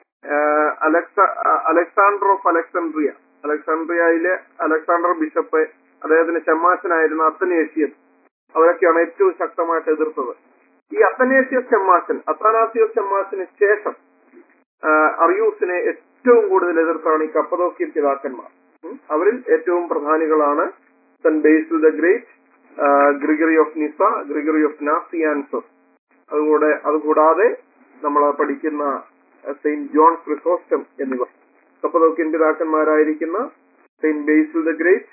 അലക്സാണ്ടർ ഓഫ് അലക്സാണ്ട്രിയയിലെ അലക്സാണ്ടർ ബിഷപ്പ്, അദ്ദേഹത്തിന് ഷമ്മാശനായിരുന്ന അത്തനേഷ്യസ്, അവരൊക്കെയാണ് ഏറ്റവും ശക്തമായിട്ട് എതിർത്തത്. ഈ അത്താനാസിയോസ് ഷമ്മാശന് ശേഷം അറിയൂസിനെ ഏറ്റവും കൂടുതൽ എതിർത്താണ് ഈ കപ്പദോക്യൻ പിതാക്കന്മാർ. അവരിൽ ഏറ്റവും പ്രധാനികളാണ് Saint Basil the Great, Gregory of Nyssa, Gregory of Nazianzus. അതുകൂടാതെ നമ്മൾ പഠിക്കുന്ന സെയിന്റ് ജോൺ ക്രിസോസ്റ്റം എന്നിവർ കപ്പദോക്യൻ പിതാക്കന്മാരായിരിക്കുന്ന Saint Basil the Great,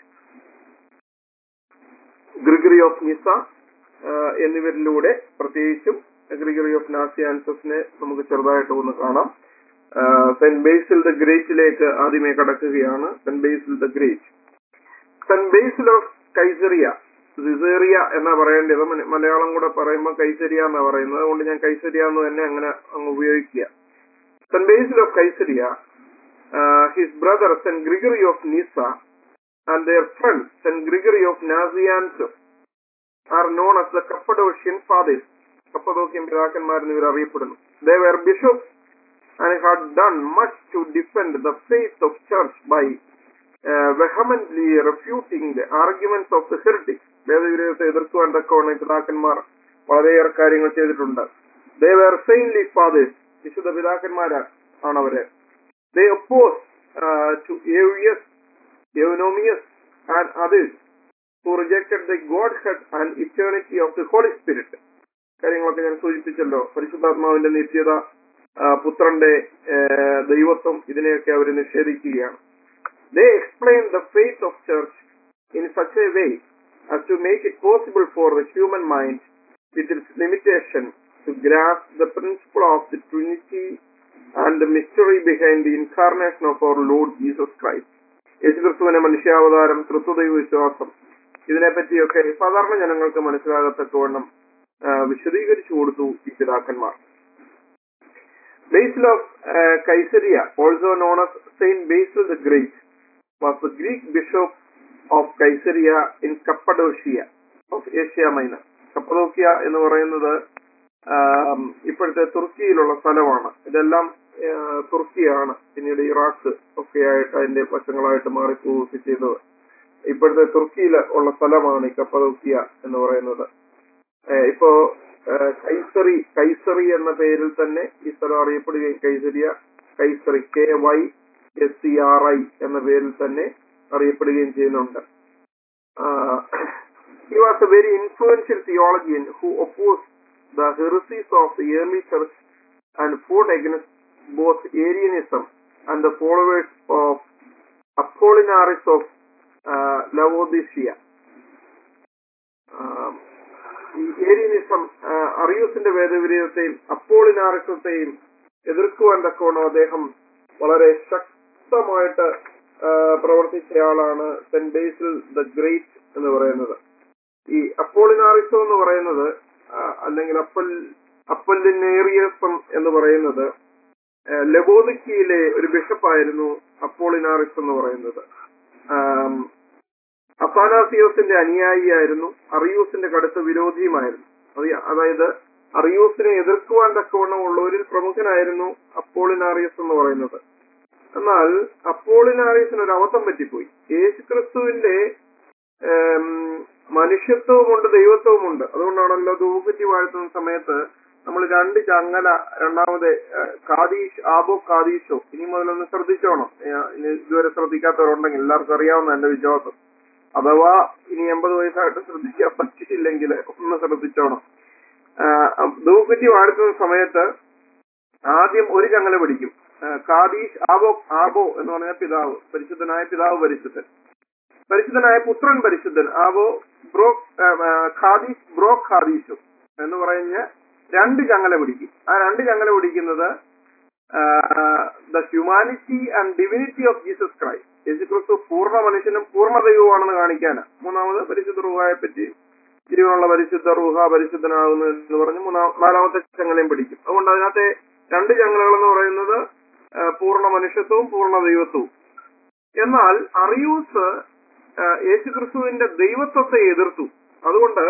Gregory of Nyssa എന്നിവരിലൂടെ, പ്രത്യേകിച്ചും ഗ്രിഗറി ഓഫ് നാസിയാൻസസിനെ നമുക്ക് ചെറുതായിട്ട് ഒന്ന് കാണാം. സെന്റ് ബേസിൽ ദ ഗ്രേറ്റിലേക്ക് ആദ്യമേ കടക്കുകയാണ്. Saint Basil the Great, Saint Basil of Caesarea, Caesarea എന്നാ പറയേണ്ടത്. മലയാളം കൂടെ പറയുമ്പോൾ കൈസരിയ എന്നാ പറയുന്നത്. അതുകൊണ്ട് ഞാൻ കൈസരിയ എന്ന് തന്നെ അങ്ങനെ അങ്ങ് ഉപയോഗിക്കുക. Saint Basil of Caesarea, his brother Saint Gregory of Nyssa and their friend Saint Gregory of Nazianzus are known as the Cappadocian Fathers. Cappadocian പിതാക്കന്മാരെന്ന് ഇവർ അറിയപ്പെടുന്നു. They were bishops and had done much to defend the faith of church by vehemently refuting the arguments of the heretics. വേദവിരോധത്തെ എതിർക്കുവാൻ തക്കവണ്ണം പിതാക്കന്മാർ വളരെയേറെ കാര്യങ്ങൾ ചെയ്തിട്ടുണ്ട്. They were saintly fathers. വിശുദ്ധ പിതാക്കന്മാരാണ് അവര്. They opposed to Eunomius and others who rejected the Godhead and eternity of the Holy Spirit. കാര്യങ്ങളൊക്കെ ഞാൻ സൂചിപ്പിച്ചല്ലോ. പരിശുദ്ധാത്മാവിന്റെ നിത്യത, പുത്രന്റെ ദൈവത്വം, ഇതിനെയൊക്കെ അവർ നിഷേധിക്കുകയാണ്. They explained the faith of church in such a way as to make it possible for the human mind with its limitation to grasp the principle of the Trinity and the mystery behind the incarnation of our Lord Jesus Christ. യേശുക്രിസ്തുവിന്റെ മനുഷ്യാവതാരം, തൃത്വദൈവ വിശ്വാസം, ഇതിനെപ്പറ്റിയൊക്കെ സാധാരണ ജനങ്ങൾക്ക് മനസ്സിലാകത്തക്കവണ്ണം വിശദീകരിച്ചു കൊടുത്തു ഈ പിതാക്കന്മാർ. Basil of Caesarea, also known as Saint Basil the Great, was the Greek bishop of Caesarea in Cappadocia of Asia Minor. കപ്പദോക്യ എന്ന് പറയുന്നത് ഇപ്പോഴത്തെ തുർക്കിയിലുള്ള സ്ഥലമാണ്. ഇതെല്ലാം തുർക്കിയാണ്, പിന്നീട് ഇറാഖ് ഒക്കെ ആയിട്ട് അതിന്റെ വശങ്ങളായിട്ട് മാറിപ്പോവുകയൊക്കെ ചെയ്തത്. ഇപ്പോഴത്തെ തുർക്കിയിൽ ഉള്ള സ്ഥലമാണ് ഈ കപ്പദോക്യ എന്ന് പറയുന്നത്. ഇപ്പോ കൈസറി എന്ന പേരിൽ തന്നെ ഈ സ്ഥലം അറിയപ്പെടുകയും, കൈസറി KYSCRI എന്ന പേരിൽ തന്നെ അറിയപ്പെടുകയും ചെയ്യുന്നുണ്ട്. He was a very influential theologian who opposed the heresies of the early church and fought against both Arianism and the followers of Apollinaris of Laodicea. ഈ ഏരിയനിസം, അറിയൂസിന്റെ വേദവിരീതത്തെയും അപ്പോളിനാറിസത്തെയും എതിർക്കുവാൻ തക്കവണ്ണം അദ്ദേഹം വളരെ ശക്തമായിട്ട് പ്രവർത്തിച്ചയാളാണ് സെന്റ് ബേസിൽ ദ ഗ്രേറ്റ് എന്ന് പറയുന്നത്. ഈ അപ്പോളിനാറിസം എന്ന് പറയുന്നത്, അല്ലെങ്കിൽ അപ്പൊല്ലിനേറിയസം എന്ന് പറയുന്നത്, ലവോദിക്കയിലെ ഒരു ബിഷപ്പായിരുന്നു അപ്പോളിനാറിസ് എന്ന് പറയുന്നത്. അത്താനാസിയോസിന്റെ അനുയായിയായിരുന്നു, അറിയൂസിന്റെ കടുത്ത വിരോധിയുമായിരുന്നു. അതായത് അറിയൂസിനെ എതിർക്കുവാൻ തക്കവണ്ണം ഉള്ളവരിൽ പ്രമുഖനായിരുന്നു അപ്പോളിനാറിയസ് എന്ന് പറയുന്നത്. എന്നാൽ അപ്പോളിനാറിയസിന് ഒരു അബദ്ധം പറ്റിപ്പോയി. യേശുക്രിസ്തുവിന്റെ മനുഷ്യത്വമുണ്ട്, ദൈവത്വമുണ്ട്. അതുകൊണ്ടാണല്ലോ ധൂപറ്റി വാഴ്ത്തുന്ന സമയത്ത് നമ്മൾ രണ്ട് ചങ്ങല, രണ്ടാമത് ആബോ കാദീശോ, ഇനി മുതലൊന്ന് ശ്രദ്ധിച്ചോണം. ഇതുവരെ ശ്രദ്ധിക്കാത്തവരുണ്ടെങ്കിൽ എല്ലാവർക്കും അറിയാവുന്ന എന്റെ വിശ്വാസം. അഥവാ ഇനി 80 വയസ്സായിട്ട് ശ്രദ്ധിക്കാൻ പറ്റിയില്ലെങ്കിൽ ഒന്ന് ശ്രദ്ധിച്ചോണം. ധൂപറ്റി വാഴ്ത്തുന്ന സമയത്ത് ആദ്യം ഒരു ചങ്ങല പിടിക്കും. കാദീഷ് ആബോ എന്ന് പറഞ്ഞ പിതാവ്, പരിശുദ്ധനായ പിതാവ് പരിശുദ്ധൻ, പരിശുദ്ധനായ പുത്രൻ പരിശുദ്ധൻ. ആബോ ഖാദീശു എന്ന് പറഞ്ഞ് രണ്ട് ചങ്ങല പിടിക്കും. ആ രണ്ട് ചങ്ങല പിടിക്കുന്നത് the humanity and divinity of Jesus Christ. യേശുക്രിസ്തു പൂർണ്ണ മനുഷ്യനും പൂർണ്ണ ദൈവമാണെന്ന് കാണിക്കാനാണ്. മൂന്നാമത് പരിശുദ്ധ റൂഹായെ പറ്റി ജീവനുള്ള പരിശുദ്ധ റൂഹ പരിശുദ്ധനാകുന്നു എന്ന് പറഞ്ഞ് നാലാമത്തെ ചങ്ങലയും പിടിക്കും. അതുകൊണ്ട് അതിനകത്തെ രണ്ട് ചങ്ങലകൾ എന്ന് പറയുന്നത് പൂർണ്ണ മനുഷ്യത്വവും പൂർണ്ണ ദൈവത്വവും. എന്നാൽ അറിയൂസ് യേശുക്രിസ്തുവിന്റെ ദൈവത്വത്തെ എതിർത്തു. അതുകൊണ്ട്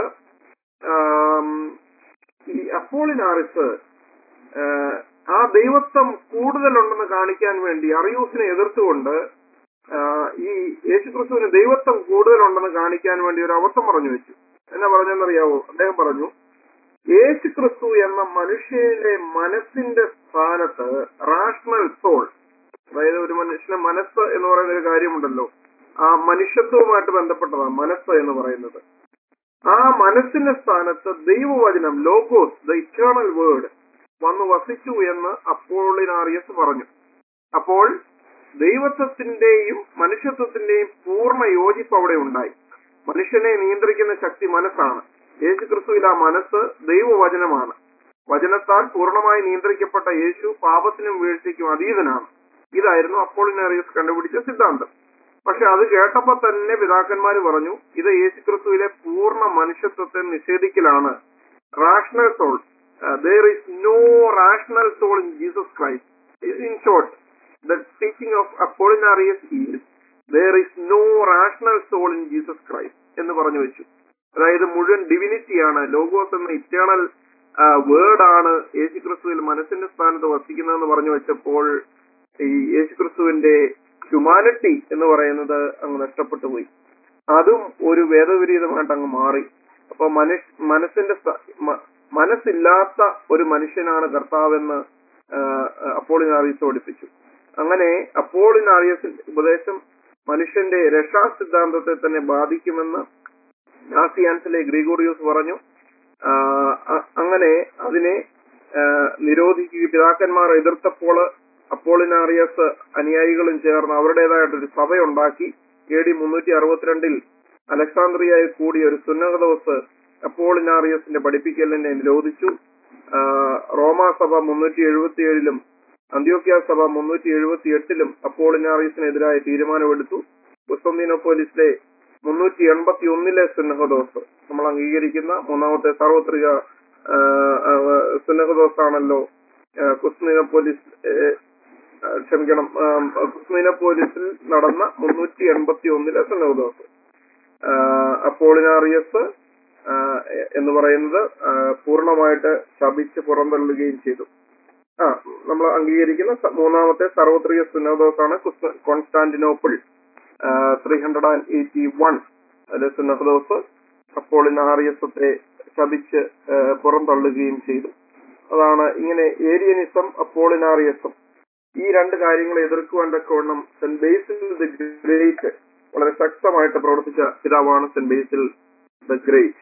ഈ അപ്പോളിനാറിസ് ആ ദൈവത്വം കൂടുതലുണ്ടെന്ന് കാണിക്കാൻ വേണ്ടി അറിയൂസിനെ എതിർത്തുകൊണ്ട് ഈ യേശുക്രിസ്തുവിന് ദൈവത്വം കൂടുതലുണ്ടെന്ന് കാണിക്കാൻ വേണ്ടി ഒരു അബദ്ധം പറഞ്ഞു വെച്ചു. എന്നാ പറഞ്ഞെന്നറിയാവോ? അദ്ദേഹം പറഞ്ഞു, യേശുക്രിസ്തു എന്ന മനുഷ്യന്റെ മനസ്സിന്റെ സ്ഥാനത്ത് റാഷണൽ സോൾ, അതായത് ഒരു മനുഷ്യന്റെ മനസ്സ് എന്ന് പറയുന്ന ഒരു കാര്യമുണ്ടല്ലോ, ആ മനുഷ്യത്വവുമായിട്ട് ബന്ധപ്പെട്ടതാണ് മനസ്സ് എന്ന് പറയുന്നത്. ആ മനസ്സിന്റെ സ്ഥാനത്ത് ദൈവവചനം ലോഗോസ്, ദ ഇറ്റേണൽ വേർഡ് വന്ന് വസിച്ചു എന്ന് അപ്പോളിനാറിയസ് പറഞ്ഞു. അപ്പോൾ ദൈവത്വത്തിന്റെയും മനുഷ്യത്വത്തിന്റെയും പൂർണ്ണ യോജിപ്പ് അവിടെ ഉണ്ടായി. മനുഷ്യനെ നിയന്ത്രിക്കുന്ന ശക്തി മനസ്സാണ്. യേശുക്രിസ്തുവിൽ ആ മനസ്സ് ദൈവവചനമാണ്. വചനത്താൽ പൂർണ്ണമായി നിയന്ത്രിക്കപ്പെട്ട യേശു പാപത്തിനും വീഴ്ചയ്ക്കും അതീതനാണ്. ഇതായിരുന്നു അപ്പോളിനാറിയസ് കണ്ടുപിടിച്ച സിദ്ധാന്തം. പക്ഷെ അത് കേട്ടപ്പോ തന്നെ പിതാക്കന്മാര് പറഞ്ഞു, ഇത് യേശുക്രിസ്തുവിലെ പൂർണ്ണ മനുഷ്യത്വത്തെ നിഷേധിക്കലാണ്. Rational soul, there is no rational soul in Jesus Christ. In short, the teaching of Apollinarius is there is no rational soul in Jesus Christ എന്ന് പറഞ്ഞു വെച്ചു. അതായത് മുഴുവൻ ഡിവിനിറ്റിയാണ്, ലോഗോസ് എന്ന ഇറ്റേണൽ വേർഡാണ് യേശുക്രിസ്തുവിൽ മനസ്സിന്റെ സ്ഥാനത്ത് വസിക്കുന്നതെന്ന് പറഞ്ഞു വെച്ചപ്പോൾ ഈ യേശുക്രിസ്തുവിന്റെ ഹ്യൂമാനിറ്റി എന്ന് പറയുന്നത് അങ്ങ് നഷ്ടപ്പെട്ടു പോയി. അതും ഒരു വേദവിപരീതമായിട്ട് അങ്ങ് മാറി. അപ്പൊ മനസ്സില്ലാത്ത ഒരു മനുഷ്യനാണ് കർത്താവെന്ന് അപ്പോളിനാറിയസ് പഠിപ്പിച്ചു. അങ്ങനെ അപ്പോളിനാറിയസിന്റെ ഉപദേശം മനുഷ്യന്റെ രക്ഷാ സിദ്ധാന്തത്തെ തന്നെ ബാധിക്കുമെന്ന് നാസിയാൻസിലെ ഗ്രിഗോറിയോസ് പറഞ്ഞു. അങ്ങനെ അതിനെ നിരോധിക്കുക പിതാക്കന്മാർ എതിർത്തപ്പോൾ അപ്പോളിനാറിയസ് അനുയായികളും ചേർന്ന് അവരുടേതായിട്ടൊരു സഭയുണ്ടാക്കി. AD 362 അലക്സാന്ദ്രിയയിൽ കൂടിയ ഒരു സുന്നഹദോസ് അപ്പോളിനാറിയസിന്റെ പഠിപ്പിക്കലിനെ നിരോധിച്ചു. റോമാസഭ 377 അന്ത്യോക്യ സഭ 378 അപ്പോളിനാറിയസിനെതിരായ തീരുമാനമെടുത്തു. കുസ്തന്തീനോപ്പോലിസിലെ 381 സുന്നഹദോസ്, നമ്മൾ അംഗീകരിക്കുന്ന മൂന്നാമത്തെ സാർവത്രിക സുന്നഹദോസാണല്ലോ കുസ്തന്തീനോപ്പോലിസിൽ നടന്ന 381 സുന്നഹദോസ്. അപ്പോളിനാറിയസ് എന്ന് പറയുന്നത് പൂർണ്ണമായിട്ട് ശപിച്ച് പുറന്തള്ളുകയും ചെയ്തു. നമ്മൾ അംഗീകരിക്കുന്ന മൂന്നാമത്തെ സാർവത്രിക സുന്നഹദോസാണ് കോൺസ്റ്റാന്റിനോപ്പിൾ 381 അതിലെ സുന്നഹദോസ് അപ്പോളിനാറിയസത്തെ ശപിച്ച് പുറന്തള്ളുകയും ചെയ്തു. അതാണ് ഇങ്ങനെ ഏരിയനിസം അപ്പോളിനാറിയസം ഈ രണ്ട് കാര്യങ്ങളെ എതിർക്കുവാൻ തക്കവണ്ണം സെന്റ് ബേസിൽ ദ ഗ്രേറ്റ് വളരെ ശക്തമായിട്ട് പ്രവർത്തിച്ച പിതാവാണ് Saint Basil the Great.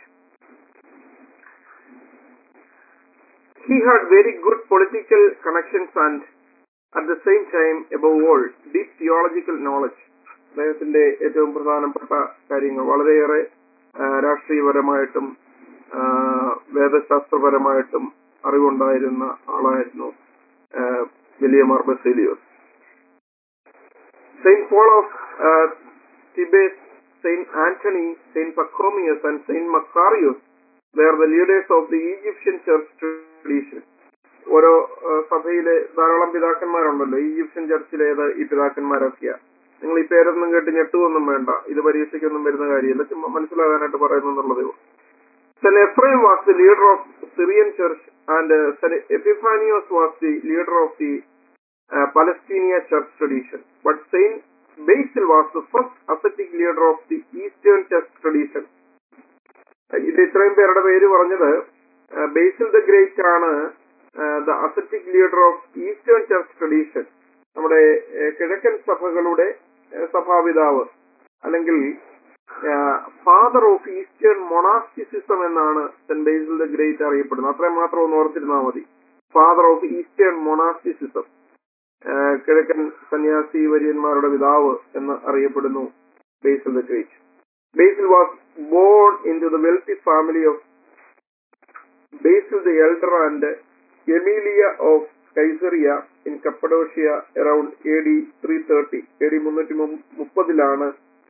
He had very good political connections and at the same time, above all, deep theological knowledge. അദ്ദേഹത്തിന്റെ ഏറ്റവും പ്രധാനപ്പെട്ട കാര്യങ്ങൾ വളരെയേറെ രാഷ്ട്രീയപരമായിട്ടും വേദശാസ്ത്രപരമായിട്ടും അറിവുണ്ടായിരുന്ന ആളായിരുന്നു William Baselios. Saint Paul of Thebes, Saint Anthony, Saint Pachomius and Saint Makarios were the leaders of the Egyptian church tradition. ഓരോ സഭയിലെ ധാരാളം പിതാക്കന്മാരുണ്ടല്ലോ. ഈജിപ്ഷ്യൻ ചർച്ചിലേത് ഈ പിതാക്കന്മാരൊക്കെയാ. നിങ്ങൾ ഈ പേരൊന്നും കേട്ട് ഞെട്ടുവൊന്നും വേണ്ട, ഇത് പരീക്ഷയ്ക്കൊന്നും വരുന്ന കാര്യമല്ല, ചുമ്മാ മനസ്സിലാകാനായിട്ട് പറയുന്നു എന്നുള്ളതേ ഉള്ളൂ. Saint Ephraim was the leader of Syrian church and Saint Epiphanius was the leader of the Palestinian church tradition. But Saint Basil was the first ascetic leader of the Eastern church tradition. ഇത് ഇത്രയും പേരുടെ പേര് പറഞ്ഞത് Basil the Great ആണ് the ascetic leader of Eastern church tradition. നമ്മുടെ കിഴക്കൻ സഭകളുടെ സഭാപിതാവ് അല്ലെങ്കിൽ ഫാദർ ഓഫ് ഈസ്റ്റേൺ മൊണാസ്റ്റിസിസം എന്നാണ് സെന്റ് ബേസിൽ ദ ഗ്രേറ്റ് അറിയപ്പെടുന്നത്. അത്രയും മാത്രം ഒന്ന് ഓർത്തിരുന്നാൽ മതി. ഫാദർ ഓഫ് ഈസ്റ്റേൺ മൊണാസ്റ്റിസിസം, കിഴക്കൻ സന്യാസി വര്യന്മാരുടെ പിതാവ് എന്ന് അറിയപ്പെടുന്നു Basil the Great. Basil was born into the wealthy family of Basil the Elder and Emilia of Caesarea in Cappadocia around AD 330. AD 330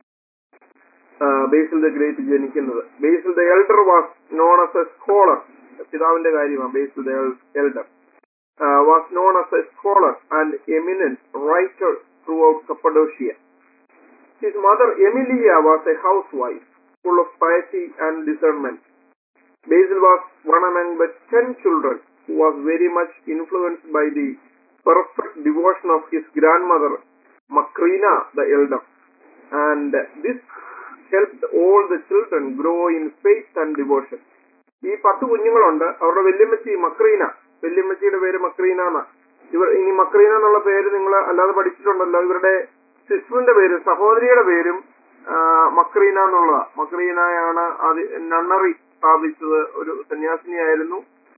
Basil the Great ജനിക്കുന്നത്. Basil the Elder was known as a scholar. പിതാവിന്റെ കാര്യമാണ്. Basil the Elder was known as a scholar and eminent writer throughout Cappadocia. His mother Emilia was a housewife, full of piety and discernment. Basil was one among the 10 children who was very much influenced by the perfect devotion of his grandmother Macrina the Elder, and this helped all the children grow in faith and devotion. ഈ 10 കുഞ്ഞുങ്ങളുണ്ട്. അവരുടെ വല്യമ്മച്ചി Macrina, വല്യമ്മച്ചിയുടെ പേര് Macrina എന്നാ. ഇനി Macrina എന്നുള്ള പേര് നിങ്ങൾ അല്ലാതെ പഠിച്ചിട്ടുണ്ടല്ലോ. ഇവരുടെ സിസ്റ്ററിന്റെ പേര്, സഹോദരിയുടെ പേരും മക്രീന എന്നുള്ളതാ. മക്രീനയാണ് നണ്ണറി സ്ഥാപിച്ചത്. ഒരു സന്യാസിനിയായിരുന്നു.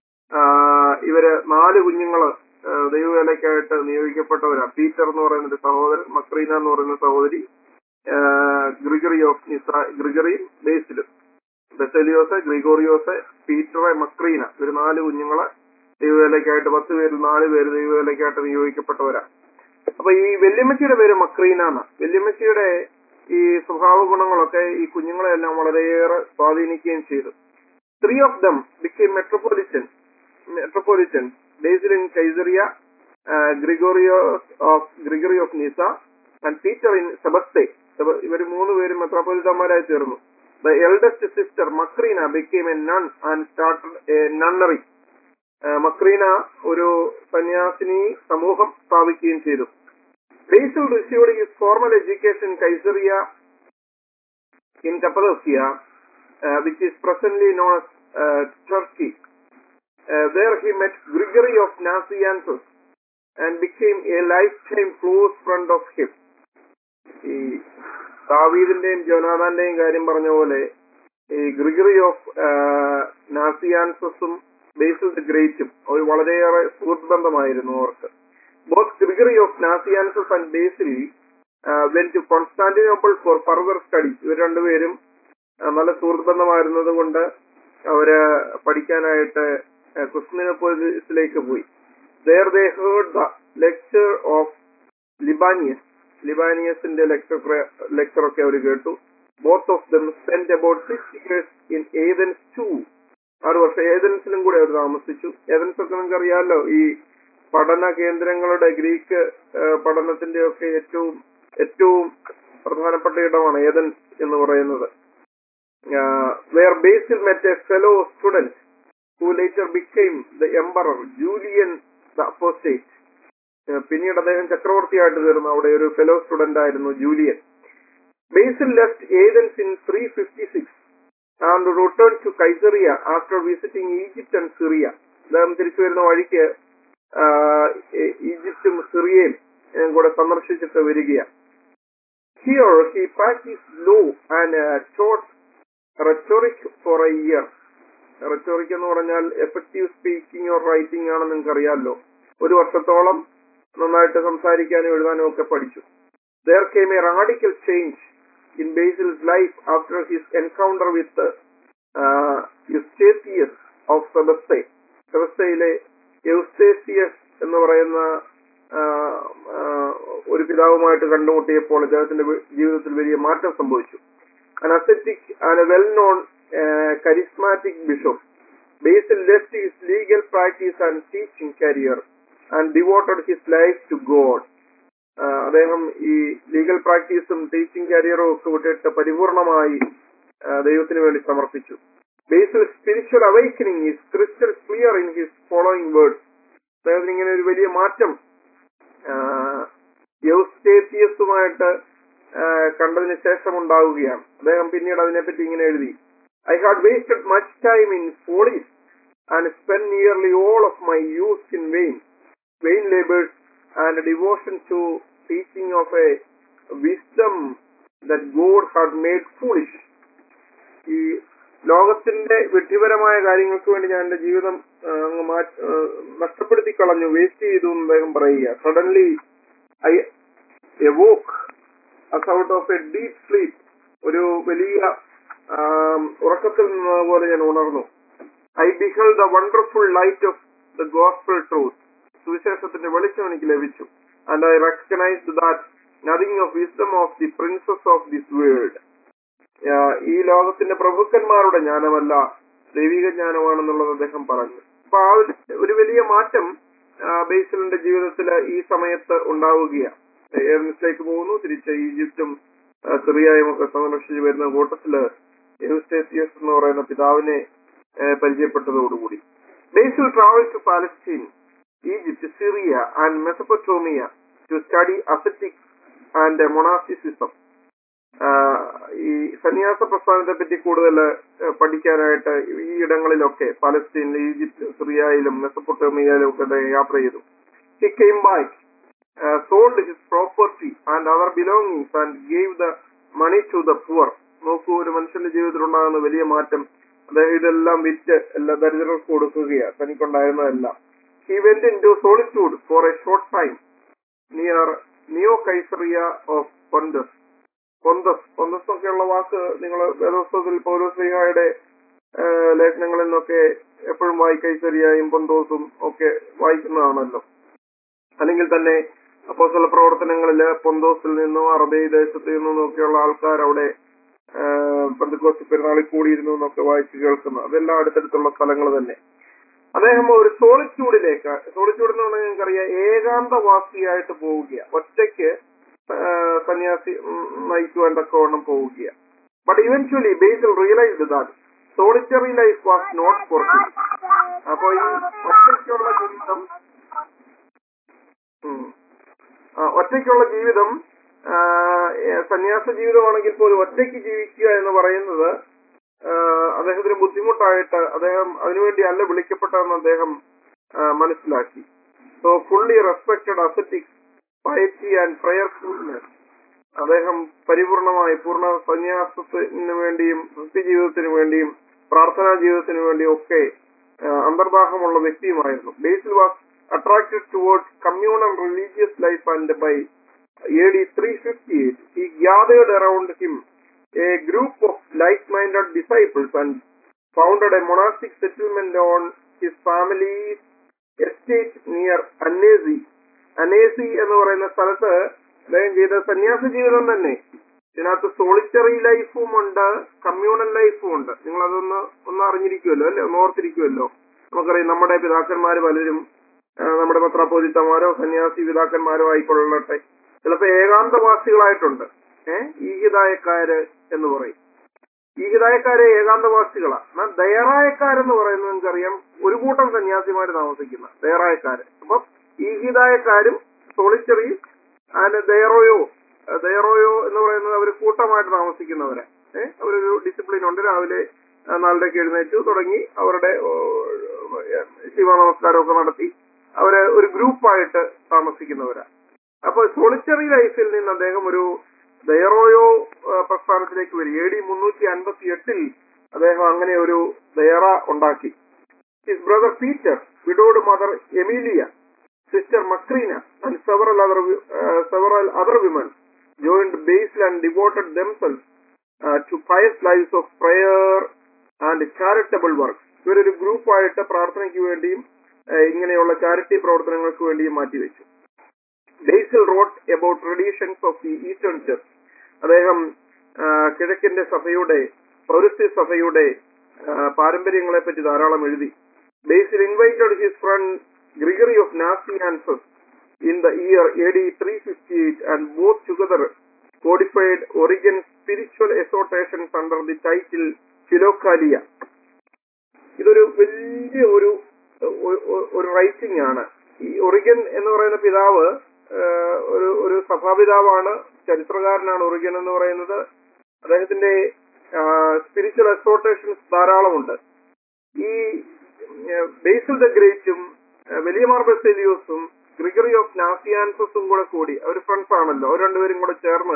ഇവര് 4 കുഞ്ഞുങ്ങള് ദൈവവേലയ്ക്കായിട്ട് നിയോഗിക്കപ്പെട്ടവരാ. പീറ്റർ എന്ന് പറയുന്ന ഒരു സഹോദരൻ, മക്രീന എന്ന് പറയുന്ന സഹോദരി, ഗ്രിഗറി ഓഫ് നിസ, ഗ്രിഗറി ബേസിലും, ബെസലിയോസ്, ഗ്രിഗോറിയോസ്, പീറ്റർ, മക്രീന, ഇവര് 4 കുഞ്ഞുങ്ങളെ ദൈവവേലയ്ക്കായിട്ട് 10 പേരിൽ 4 പേര് ദൈവവേലയ്ക്കായിട്ട് നിയോഗിക്കപ്പെട്ടവരാ. അപ്പൊ ഈ വല്യമ്മച്ചിയുടെ പേര് മക്രീന എന്നാ. വല്യമ്മച്ചിയുടെ ഈ സ്വഭാവ ഗുണങ്ങളൊക്കെ ഈ കുഞ്ഞുങ്ങളെല്ലാം വളരെയേറെ സ്വാധീനിക്കുകയും ചെയ്തു. 3 of them became metropolitans, Basil in Caesarea, Gregory of Nyssa, and Peter in Sebaste. ഇവര് 3 പേരും മെത്രോപൊലിറ്റന്മാരായി തീർന്നു. The eldest sister Macrina became a nun and started a nunnery. Macrina ഒരു സന്യാസിനി സമൂഹം സ്ഥാപിക്കുകയും ചെയ്തു. Basil received his formal education in Caesarea in Cappadocia, which is presently known as Turkey. There he met Gregory of Nazianzus and became a lifetime close friend of him. ഈ ദാവീദിന്റെയും ജോനാഥാന്റെയും കാര്യം പറഞ്ഞ പോലെ ഈ ഗ്രിഗറി ഓഫ് നാസിയാൻസസും Basil the ഗ്രേറ്റും ഒരു വളരെയേറെ സുഹൃത്ത് ബന്ധമായിരുന്നു അവർക്ക്. Both Gregory of Nazianzus and Basil went to Constantinople for further studies. ഇവർ രണ്ടുപേരും നല്ല സുഹൃത്ത് ബന്ധമായിരുന്നത് കൊണ്ട് അവര് പഠിക്കാനായിട്ട് കുസ്തിനോപ്പോളിസിലേക്ക് പോയി. There they heard the lecture of ലിബാനിയസിന്റെ lecture ഒക്കെ അവർ കേട്ടു. Both of them spent about 6 years in Athens too. 6 വർഷം ഏതൻസിലും കൂടെ അവർ താമസിച്ചു. ഏതൻസ് ഒക്കെ നിങ്ങൾക്ക് അറിയാമല്ലോ, ഈ പഠന കേന്ദ്രങ്ങളുടെ ഗ്രീക്ക് പഠനത്തിന്റെ ഒക്കെ ഏറ്റവും പ്രധാനപ്പെട്ട ഇടമാണ് ഏതൻസ് എന്ന് പറയുന്നത്. Where Basil met a fellow student who later became the emperor, Julian the Apostate. പിന്നീട് അദ്ദേഹം ചക്രവർത്തിയായിട്ട് തീർന്നു. അവിടെ ഒരു ഫെലോ സ്റ്റുഡന്റ് ആയിരുന്നു Julian. Basil left Athens in 356 and returned to Caesarea after visiting Egypt and Syria. അദ്ദേഹം തിരിച്ചു വരുന്ന വഴിക്ക് ഈജിപ്തും സിറിയയും കൂടെ സന്ദർശിച്ചിട്ട് വരികയാണ്. Here he practiced law and taught rhetoric for a year. Rhetoric എന്ന് പറഞ്ഞാൽ എഫക്റ്റീവ് സ്പീക്കിംഗ് ഓർ റൈറ്റിംഗ് ആണെന്ന് നിങ്ങൾക്ക് അറിയാമല്ലോ. 1 വർഷത്തോളം നന്നായിട്ട് സംസാരിക്കാനും എഴുതാനും ഒക്കെ പഠിച്ചു. There came a radical change in Basil's life after his encounter with Eustathius of Sebaste. സെബസ്റ്റയിലെ യൂസ്തേസിയസ് എന്ന് പറയുന്ന ഒരു പിതാവുമായിട്ട് കണ്ടുമുട്ടിയപ്പോൾ അദ്ദേഹത്തിന്റെ ജീവിതത്തിൽ വലിയ മാറ്റം സംഭവിച്ചു. An ascetic and a well-known charismatic bishop, Basil left his legal practice and teaching career and devoted his life to God. അദ്ദേഹം ഈ ലീഗൽ പ്രാക്ടീസും ടീച്ചിങ് കരിയറും ഒക്കെ വിട്ടിട്ട് പരിപൂർണമായി ദൈവത്തിന് വേണ്ടി സമർപ്പിച്ചു. Basil's spiritual awakening is crystal clear in his following words. അദ്ദേഹത്തിന് ഇങ്ങനെ ഒരു വലിയ മാറ്റം യൂസ്തേത്തിയസുമായിട്ട് കണ്ടതിന് ശേഷം ഉണ്ടാവുകയാണ്. അദ്ദേഹം പിന്നീട് അതിനെപ്പറ്റി ഇങ്ങനെ എഴുതി: I had wasted much time in follies and spent nearly all of my youth in vain labors and devotion to teaching of a wisdom that God had made foolish. ഈ ലോകത്തിന്റെ വിഡ്ഢിപരമായ കാര്യങ്ങൾക്ക് വേണ്ടി ഞാൻ എന്റെ ജീവിതം നഷ്ടപ്പെടുത്തി കളഞ്ഞു, വേസ്റ്റ് ചെയ്തു എന്ന് അദ്ദേഹം പറയുക. Suddenly I awoke as out of a deep sleep. ഒരു വലിയ ഉറക്കത്തിൽ നിന്നതുപോലെ ഞാൻ ഉണർന്നു. I beheld the wonderful light of the gospel truth. സുവിശേഷത്തിന്റെ വെളിച്ചം എനിക്ക് ലഭിച്ചു. And I recognised that nothing of wisdom of the princes of this world, ഈ ലോകത്തിന്റെ പ്രഭുക്കന്മാരുടെ ജ്ഞാനമല്ല, ദൈവിക ജ്ഞാനമാണെന്നുള്ളത് അദ്ദേഹം പറഞ്ഞു. അപ്പൊ ആ ഒരു വലിയ മാറ്റം ബേസിലിന്റെ ജീവിതത്തിൽ ഈ സമയത്ത് ഉണ്ടാവുകയാണ്. ഏർമിസിലേക്ക് പോകുന്നു, തിരിച്ച് ഈജിപ്തും സിറിയയും ഒക്കെ സംരക്ഷിച്ചു വരുന്ന കൂട്ടത്തില് എവസ്റ്റേത്തിയസ് എന്ന് പറയുന്ന പിതാവിനെ പരിചയപ്പെട്ടതോടുകൂടി Basil travel to Palestine, Egypt, Syria and Mesopotamia to study ascetics and monasticism. ഈ സന്യാസ പ്രസ്ഥാനത്തെ പറ്റി കൂടുതൽ പഠിക്കാനായിട്ട് ഈ ഇടങ്ങളിലൊക്കെ പാലസ്തീനിൽ, ഈജിപ്ത്, സിറിയയിലും മെസപ്പൊട്ടോമിയയിലും ഒക്കെ യാത്ര ചെയ്തു. He came back, sold his property and other belongings and gave the money to the poor. നോക്കൂ, ഒരു മനുഷ്യന്റെ ജീവിതത്തിൽ ഉണ്ടാകുന്ന വലിയ മാറ്റം. അദ്ദേഹം ഇതെല്ലാം വിറ്റ് എല്ലാ ദരിദ്രർക്ക് കൊടുക്കുകയാണ്, തനിക്കുണ്ടായിരുന്നതെല്ലാം. He went into solitude for a short time near Neo-Caesarea of Pontus. പൊന്തസ് ഒക്കെയുള്ള വാക്ക് നിങ്ങൾ വേദപുസ്തകത്തിൽ പൗലോസ്ലീഹായുടെ ലേഖനങ്ങളിൽ നിന്നൊക്കെ എപ്പോഴും കൈസരിയായും പൊന്തോസും ഒക്കെ വായിക്കുന്നതാണല്ലോ. അല്ലെങ്കിൽ തന്നെ അപ്പോസ്തല പ്രവർത്തനങ്ങളില് പൊന്തോസിൽ നിന്നും അറബി ദേശത്തു നിന്നും ഒക്കെയുള്ള ആൾക്കാർ അവിടെ പെന്തക്കോസ്ത് പെരുന്നാളിൽ കൂടിയിരുന്നു എന്നൊക്കെ വായിച്ച് കേൾക്കുന്നു. അതെല്ലാം അടുത്തടുത്തുള്ള സ്ഥലങ്ങൾ തന്നെ. അദ്ദേഹം ഒരു സോളിറ്റ്യൂഡ് എന്ന് പറഞ്ഞാൽ നിങ്ങൾക്കറിയാം, ഏകാന്തവാസിയായിട്ട് പോവുകയാണ്, ഒറ്റയ്ക്ക് സന്യാസി നയിക്കുവാൻ തക്കവണ്ണം പോവുകയാണ്. But eventually Basil realised that solitary life was not for him. അപ്പൊ ഈ ഒറ്റയ്ക്കുള്ള ജീവിതം സന്യാസ ജീവിതമാണെങ്കിൽ പോലും ഒറ്റയ്ക്ക് ജീവിക്കുക എന്ന് പറയുന്നത് അദ്ദേഹത്തിന് ബുദ്ധിമുട്ടായിട്ട് അദ്ദേഹം അതിനുവേണ്ടി അല്ല വിളിക്കപ്പെട്ടതെന്ന് അദ്ദേഹം മനസ്സിലാക്കി. So fully respected ascetics, piety and prayerfulness. അദ്ദേഹം പരിപൂർണമായി പൂർണ്ണ സന്യാസത്തിന് വേണ്ടിയും ഭക്തിജീവിതത്തിന് വേണ്ടിയും പ്രാർത്ഥനാ ജീവിതത്തിന് വേണ്ടിയും ഒക്കെ അന്തർദാഹമുള്ള വ്യക്തിയുമായിരുന്നു. Basil was attracted towards communal religious life, and by AD 358 he gathered around him a group of like-minded disciples and founded a monastic settlement on his family's estate near Annecy എന്ന് പറയുന്ന സ്ഥലത്ത് അദ്ദേഹം ചെയ്ത സന്യാസ ജീവിതം തന്നെ. ഇതിനകത്ത് സോളിറ്ററി ലൈഫും ഉണ്ട്, കമ്മ്യൂണൽ ലൈഫും ഉണ്ട്. നിങ്ങൾ ഒന്ന് അറിഞ്ഞിരിക്കുമല്ലോ അല്ലെ, ഒന്ന് ഓർത്തിരിക്കുമല്ലോ. നമുക്കറിയാം, നമ്മുടെ പിതാക്കന്മാര് പലരും, നമ്മുടെ പത്രാപോദിത്തമാരോ സന്യാസി പിതാക്കന്മാരോ ആയിക്കൊള്ളട്ടെ, ചിലപ്പോ ഏകാന്തവാസികളായിട്ടുണ്ട്. ഈഹിതായക്കാര് എന്ന് പറയും. ഈഹിതായക്കാര് ഏകാന്തവാസികളാണ്. എന്നാൽ ദയറായക്കാരെന്ന് പറയുന്നത് നിങ്ങൾക്കറിയാം, ഒരു കൂട്ടം സന്യാസിമാര് താമസിക്കുന്ന ദയറായക്കാര്. അപ്പൊ ഈഹിതായക്കാരും സോളിറ്ററി ആൻഡ് ദയറോയോ എന്ന് പറയുന്നത് അവർ കൂട്ടമായിട്ട് താമസിക്കുന്നവരെ. അവരൊരു ഡിസിപ്ലിൻ ഉണ്ട്. രാവിലെ 4:00 എഴുന്നേറ്റു തുടങ്ങി അവരുടെ ശിവ നമസ്കാരമൊക്കെ നടത്തി അവര് ഒരു ഗ്രൂപ്പായിട്ട് താമസിക്കുന്നവരാ. അപ്പൊ സോളിറ്ററി ലൈഫിൽ നിന്ന് അദ്ദേഹം ഒരു ദയറോയോ പ്രസ്ഥാനത്തിലേക്ക് വരും. AD 358 അദ്ദേഹം അങ്ങനെ ഒരു ദയറ ഉണ്ടാക്കി. His brother Peter, widowed mother Emilia, sister Macrina and several other women joined Basil and devoted themselves to pious lives of prayer and charitable work. ഇവരൊരു ഗ്രൂപ്പായിട്ട് പ്രാർത്ഥനയ്ക്ക് വേണ്ടിയും ഇങ്ങനെയുള്ള ചാരിറ്റി പ്രവർത്തനങ്ങൾക്ക് വേണ്ടിയും മാറ്റിവെച്ചു. Basil wrote about traditions of the Eastern church. അദ്ദേഹം കിഴക്കിന്റെ സഭയുടെ, പൗരസ്ത്യ സഭയുടെ പാരമ്പര്യങ്ങളെ പറ്റി ധാരാളം എഴുതി. Basil invited his friend Gregory of Nazianzus in the year AD 358 and both together codified Origen's spiritual exhortations under the title Philokalia. ഇതൊരു വലിയ ഒരു റൈറ്റിംഗ് ആണ്. ഈ ഒറിഗൻ എന്ന് പറയുന്ന പിതാവ് ഒരു സഭാപിതാവാണ്, ചരിത്രകാരനാണ്. ഒറിഗൻ എന്ന് പറയുന്നത് അദ്ദേഹത്തിന്റെ സ്പിരിച്വൽ എക്സോർട്ടേഷൻസ് ധാരാളമുണ്ട്. ഈ ബേസിൽ ദ ഗ്രേറ്റും വലിയമാർ ബെസേലിയോസും ഗ്രിഗറി ഓഫ് നാസിയാൻസസും കൂടി അവർ ഫ്രണ്ട്സ് ആണല്ലോ. അവർ രണ്ടുപേരും കൂടെ ചേർന്ന്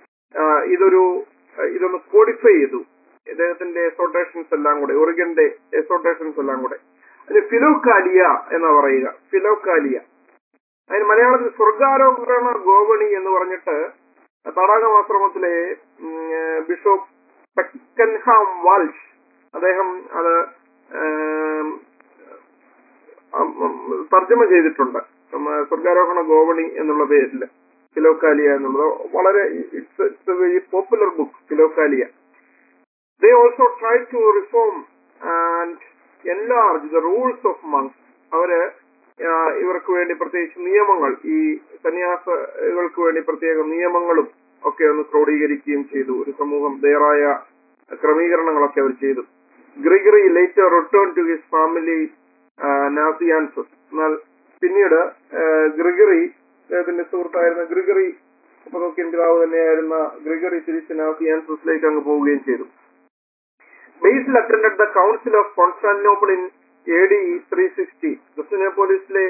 ഇതൊന്ന് കോഡിഫൈ ചെയ്തു. ഇദ്ദേഹത്തിന്റെ എക്സോർട്ടേഷൻസ് എല്ലാം കൂടെ, ഒറിഗന്റെ എക്സോർട്ടേഷൻസ് എല്ലാം കൂടെ. അതിന് ഫിലോകാലിയ എന്നാ പറയുക. ഫിലോകാലിയ അതിന് മലയാളത്തിൽ സ്വർഗാരോഹണ ഗോവണി എന്ന് പറഞ്ഞിട്ട് തടാകമാശ്രമത്തിലെ ബിഷപ്പ് പെക്കൻഹാം വാൽഷ് അദ്ദേഹം അത് തർജ്ജമ ചെയ്തിട്ടുണ്ട്. സ്വർഗാരോഹണ ഗോവണി എന്നുള്ള പേരിൽ ഫിലോക്കാലിയ എന്നുള്ളത് വളരെ it's a very popular book, Philokalia. They also tried to reform and enlarge the rules of monks. അവര് ഇവർക്ക് വേണ്ടി പ്രത്യേകിച്ച് നിയമങ്ങൾ, ഈ സന്യാസികൾക്ക് വേണ്ടി പ്രത്യേക നിയമങ്ങളും ഒക്കെ ഒന്ന് ക്രോഡീകരിക്കുകയും ചെയ്തു. ഒരു സമൂഹം ദേറായ ക്രമീകരണങ്ങളൊക്കെ അവർ ചെയ്തു. Gregory later returned to his family Nazianzus. എന്നാൽ പിന്നീട് ഗ്രിഗറി, അദ്ദേഹത്തിന്റെ സുഹൃത്തായിരുന്ന ഗ്രിഗറി കപ്പദോക്യൻ പിതാവ് തന്നെയായിരുന്ന ഗ്രിഗറി തിരിച്ച് നാസിയാൻസസിലേക്ക് അങ്ങ് പോവുകയും ചെയ്തു. Basil attended the Council of Constantinople in AD 360. ക്രിസ്തുനോപ്പോലിസിലെ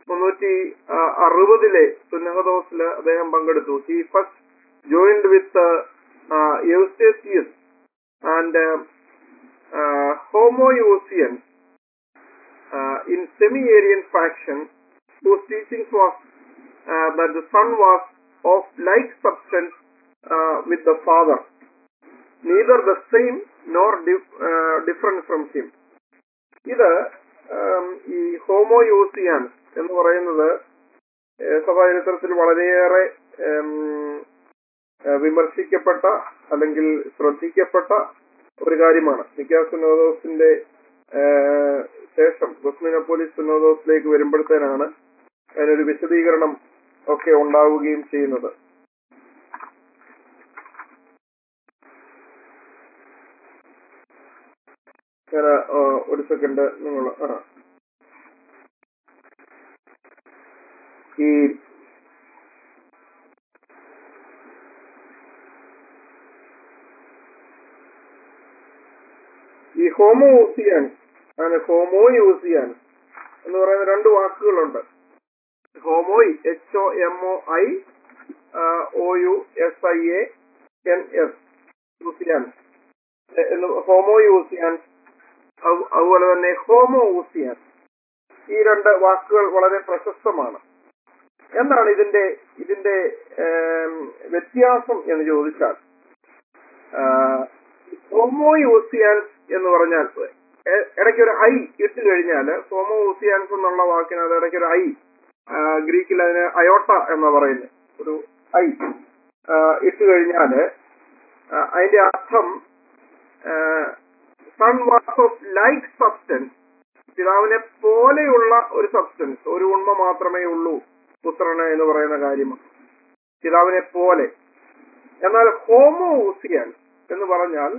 360 സുന്നഹദോസിൽ അദ്ദേഹം പങ്കെടുത്തു. He first joined with Eustathius and Homoousians in semi-Arian faction, whose teachings was that the Son was of like substance with the Father, neither the same nor different from him. ഇത് ഈ ഹോമോയൂസിയാൻസ് എന്ന് പറയുന്നത് സഭാചരിത്രത്തിൽ വളരെയേറെ വിമർശിക്കപ്പെട്ട അല്ലെങ്കിൽ ശ്രദ്ധിക്കപ്പെട്ട ഒരു കാര്യമാണ്. നിക്കാ സുന്നോദോസിന്റെ ശേഷം കൊസ്മിനോപോലിസ് സുന്നോദോസിലേക്ക് വരുമ്പോഴത്തേനാണ് അതിനൊരു വിശദീകരണം ഒക്കെ ഉണ്ടാവുകയും ചെയ്യുന്നത്. ഞാൻ ഒരു സെക്കൻഡ് നിങ്ങൾ ഈ ഹോമോയൂസിയാൻസ് ആൻഡ് ഹോമോയൂസിയാൻസ് എന്ന് പറയുന്ന രണ്ട് വാക്കുകളുണ്ട്. ഹോമോയ് HOMOIOUSIANS യൂസിയാൻസ്, ഹോമോയൂസിയാൻസ്, അതുപോലെ തന്നെ ഹോമോഊസിയാൻസ്. ഈ രണ്ട് വാക്കുകൾ വളരെ പ്രശസ്തമാണ്. എന്താണ് ഇതിന്റെ വ്യത്യാസം എന്ന് ചോദിച്ചാൽ, ഹോമോയൂസിയാൻസ് എന്ന് പറഞ്ഞാൽ ഇടയ്ക്കൊരു ഐ ഇട്ട് കഴിഞ്ഞാൽ, ഹോമോഊസിയാൻസ് എന്നുള്ള വാക്കിനകത്ത് ഇടയ്ക്കൊരു ഐ, ഗ്രീക്കിൽ അതിന് അയോട്ട എന്ന് പറയുന്നത് ഒരു ഐ ഇട്ട് കഴിഞ്ഞാല് അതിന്റെ അർത്ഥം son was of like substance, പിതാവിനെ പോലെയുള്ള ഒരു സബ്സ്റ്റൻസ്, ഒരു ഉണ്മ മാത്രമേ ഉള്ളൂ പുത്രന് എന്ന് പറയുന്ന കാര്യമാണ്, പിതാവിനെ പോലെ. എന്നാൽ ഹോമോഊസിയാൻസ് എന്ന് പറഞ്ഞാൽ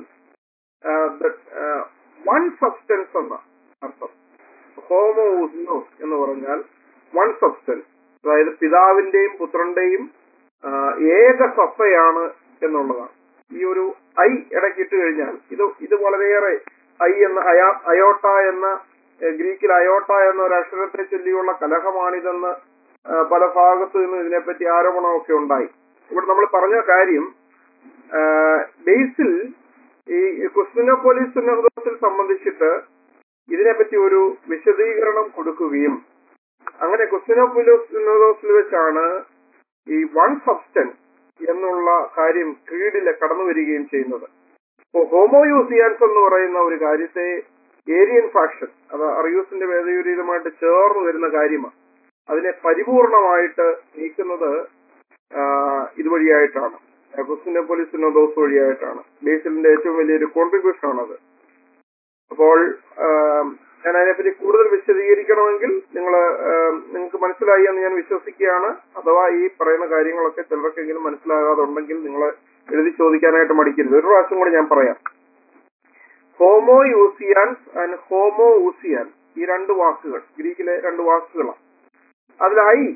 വൺ സബ്സ്റ്റൻസ് എന്ന അർത്ഥം. ഹോമോഊസിയോസ് എന്ന് പറഞ്ഞാൽ വൺ സബ്സ്റ്റൻസ്, അതായത് പിതാവിന്റെയും പുത്രന്റെയും ഏക സത്തയാണ് എന്നുള്ളതാണ്. ഈ ഒരു ഐ ഇടയ്ക്കിട്ട് കഴിഞ്ഞാൽ ഇത് വളരെയേറെ ഐ എന്ന അയോട്ട എന്ന ഗ്രീക്കിൽ അയോട്ട എന്ന ഒരു അക്ഷരത്തെ ചൊല്ലിയുള്ള കലഹമാണിതെന്ന് പല ഭാഗത്തു നിന്നും ഇതിനെപ്പറ്റി ആരോപണമൊക്കെ ഉണ്ടായി. ഇവിടെ നമ്മൾ പറഞ്ഞ കാര്യം, ബേസിൽ ഈ കൊസ്മിനോപോലിസ് സുന്നഹദോസിൽ സംബന്ധിച്ചിട്ട് ഇതിനെപ്പറ്റി ഒരു വിശദീകരണം കൊടുക്കുകയും അങ്ങനെ കൊസ്മിനോപോലിസ് സുന്നഹദോസിൽ വെച്ചാണ് ഈ വൺ സബ്സ്റ്റൻസ് എന്നുള്ള കാര്യം ക്രീഡില് കടന്നു വരികയും ചെയ്യുന്നത്. ഇപ്പോ ഹോമോയൂസിയാൻസ് എന്ന് പറയുന്ന ഒരു കാര്യത്തെ ഏരിയൻ ഫാക്ഷൻ, അത് അറിയൂസിന്റെ വേദവിപരീതമായിട്ട് ചേർന്ന് വരുന്ന കാര്യമാണ്. അതിനെ പരിപൂർണമായിട്ട് നീക്കുന്നത് ഇതുവഴിയായിട്ടാണ്, കൊസ്മിനോപോലിസ് സുന്നഹദോസ് വഴിയായിട്ടാണ്. ബേസിലിന്റെ ഏറ്റവും വലിയൊരു കോൺട്രിബ്യൂഷൻ ആണത്. അപ്പോൾ ഞാൻ അതിനെപ്പറ്റി കൂടുതൽ വിശദീകരിക്കണമെങ്കിൽ നിങ്ങൾക്ക് മനസ്സിലായി എന്ന് ഞാൻ വിശ്വസിക്കുകയാണ്. അഥവാ ഈ പറയുന്ന കാര്യങ്ങളൊക്കെ ചിലർക്കെങ്കിലും മനസ്സിലാകാതെ ഉണ്ടെങ്കിൽ നിങ്ങൾ എഴുതി ചോദിക്കാനായിട്ട് മടിക്കരുത്. ഒരു പ്രാവശ്യം കൂടി ഞാൻ പറയാം. ഹോമോയൂസിയാൻസ് ആൻഡ് ഹോമോഊസിയാൻസ്, ഈ രണ്ട് വാക്കുകൾ ഗ്രീക്കിലെ രണ്ട് വാക്കുകളാണ്. അതിൽ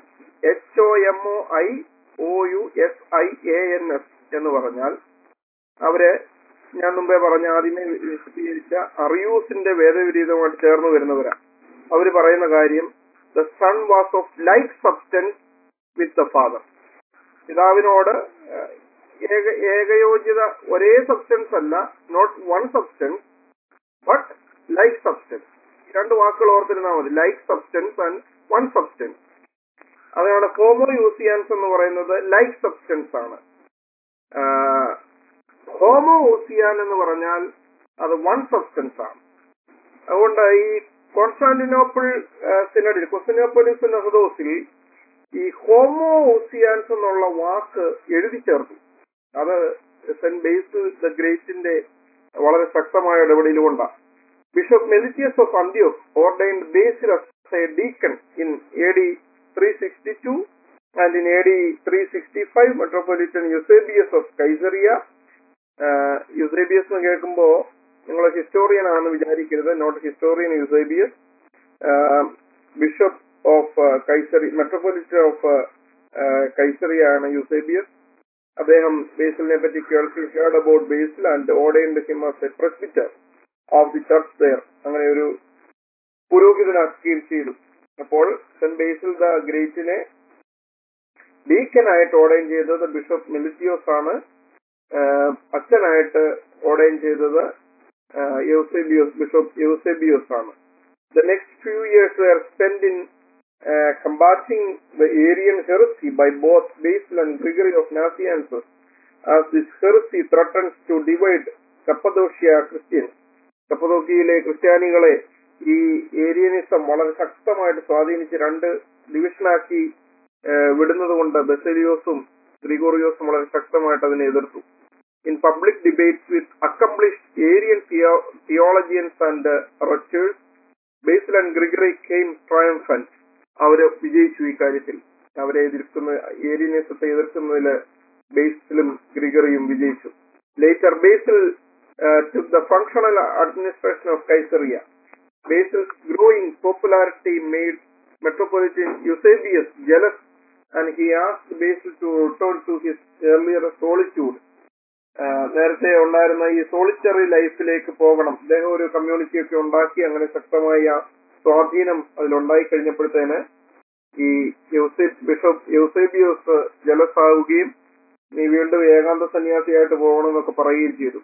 HOMOIOUSIANS എന്ന് പറഞ്ഞാൽ അവര് ഞാൻ മുമ്പേ പറഞ്ഞ ആദ്യമേ വിശദീകരിച്ച അറിയൂസിന്റെ വേദവിരീതമായിട്ട് ചേർന്ന് വരുന്നവരാണ്. അവര് പറയുന്ന കാര്യം, the son was of like substance with the father, പിതാവിനോട് ഏകയോജ്യത, ഒരേ സബ്സ്റ്റൻസ് അല്ല, not one substance but like substance. ഈ രണ്ട് വാക്കുകൾ ഓർത്തിരുന്നാൽ മതി, like substance and one substance. അതാണ് ഹോമോയൂസിയാൻസ് എന്ന് പറയുന്നത്, ലൈക്ക് സബ്സ്റ്റൻസ് ആണ്. ഹോമോഊസിയാൻ എന്ന് പറഞ്ഞാൽ അത് വൺ സബ്സ്റ്റൻസ് ആണ്. അതുകൊണ്ട് ഈ കോൺസ്റ്റാന്റിനോപ്പിൾ സിനഡിൽ, കൊസ്തന്റിനോപ്പൊലിസ് സിനോദോസിൽ ഈ ഹോമോസിയാൻസ് എന്നുള്ള വാക്ക് എഴുതി ചേർത്തു. അത് സെന്റ് ബേസിൽ ദ ഗ്രേറ്റിന്റെ വളരെ ശക്തമായ ഇടപെടലുകൊണ്ടാണ്. Bishop Meletius of Antioch ordained Basil as a deacon in AD 362 and in AD 365 Metropolitan Eusebius of Caesarea. Eusebius എന്ന് കേൾക്കുമ്പോ നിങ്ങൾ ഹിസ്റ്റോറിയൻ ആണെന്ന് വിചാരിക്കരുത്, not historian Eusebius. Bishop of Caesarea, metropolitan of Caesarea ആണ് യൂസേബിയസ്. അദ്ദേഹം ബേസിലിനെ പറ്റി കേൾക്കി, heard about Basil and ordained him as a presbyter of the church there. അങ്ങനെ ഒരു പുരോഹിതനാക്കുകയും ചെയ്തു. അപ്പോൾ സെന്റ് ബേസിൽ ദ ഗ്രേറ്റിനെ ഡീക്കനായിട്ട് ഓർഡൈൻ ചെയ്തത് ബിഷപ്പ് മെലിറ്റിയോസ് ആണ്. അച്ഛനായിട്ട് ഓർഡൈൻ ചെയ്തത് ബിഷപ്പ് യൂസേബിയോസ് ആണ്. The next few years were spent in combating the Arian heresy by both Basil and Gregory of Nazianzus, as this heresy threatens to divide Cappadocia Christians. കപ്പദോക്കിയയിലെ ക്രിസ്ത്യാനികളെ ഈ Arianism വളരെ ശക്തമായിട്ട് സ്വാധീനിച്ച് രണ്ട് ഡിവിഷനാക്കി വിടുന്നത് കൊണ്ട് ബസേലിയോസും ഗ്രിഗോറിയോസും വളരെ ശക്തമായിട്ട് അതിനെ എതിർത്തു. In public debates with accomplished Arian theologians and rhetors, Basil and Gregory came triumphant. അവര് വിജയിച്ചു ഈ കാര്യത്തിൽ. അവരെ എതിർക്കുന്ന ഏരിയനിസത്തെ എതിർക്കുന്നതിൽ ബേസിലും ഗ്രിഗറിയും വിജയിച്ചു. Later Basil took the functional administration of Caesarea. Basil's growing popularity made Metropolitan Eusebius jealous, and he asked Basil to return to his earlier solitude. നേരത്തെ ഉണ്ടായിരുന്ന ഈ സോളിറ്ററി ലൈഫിലേക്ക് പോകണം. അദ്ദേഹം ഒരു കമ്മ്യൂണിറ്റി ഒക്കെ ഉണ്ടാക്കി. അങ്ങനെ ശക്തമായ സ്വാധീനം അതിലുണ്ടായി കഴിഞ്ഞപ്പോഴത്തേന് ഈ ബിഷപ്പ് യൂസേബിയോസ് ജലസാവുകയും നീ വീണ്ടും ഏകാന്ത സന്യാസിയായിട്ട് പോകണമെന്നൊക്കെ പറയുകയും ചെയ്തു.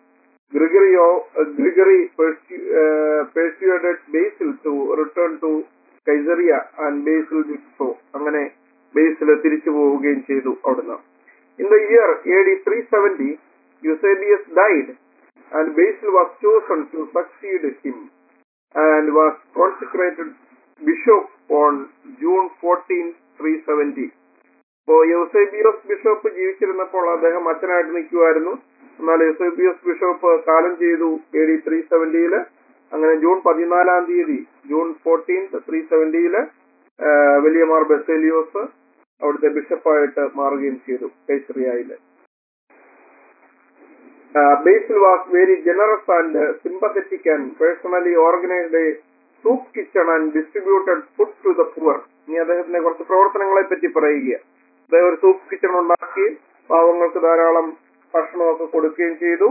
Gregory persuaded Basil to return to Caesarea and Basil did so. അങ്ങനെ ബേസിൽ തിരിച്ചു പോവുകയും ചെയ്തു അവിടുന്ന്. In the year AD 370, Eusebius died and Basil was chosen to succeed him and was consecrated bishop on June 14, 370. അപ്പോൾ യൂസേബിയോസ് ബിഷപ്പ് ജീവിച്ചിരുന്നപ്പോൾ അദ്ദേഹം അച്ഛനായിട്ട് നിൽക്കുമായിരുന്നു. എന്നാൽ Eusebius bishop കാലം ചെയ്തു AD 370. അങ്ങനെ ജൂൺ 14, ജൂൺ 14, 370 വലിയ മാർ ബസേലിയോസ് അവിടുത്തെ ബിഷപ്പായിട്ട് മാറുകയും ചെയ്തു കൈസറിയയില്. Basil was very generous and sympathetic and personally organized a soup kitchen and distributed food to the poor. ഇനി അദ്ദേഹത്തിന്റെ കുറച്ച് പ്രവർത്തനങ്ങളെ പറ്റി പറയുക. അദ്ദേഹം ഒരു സൂപ്പ് കിച്ചൺ ഉണ്ടാക്കി പാവങ്ങൾക്ക് ധാരാളം ഭക്ഷണമൊക്കെ കൊടുക്കുകയും ചെയ്തു.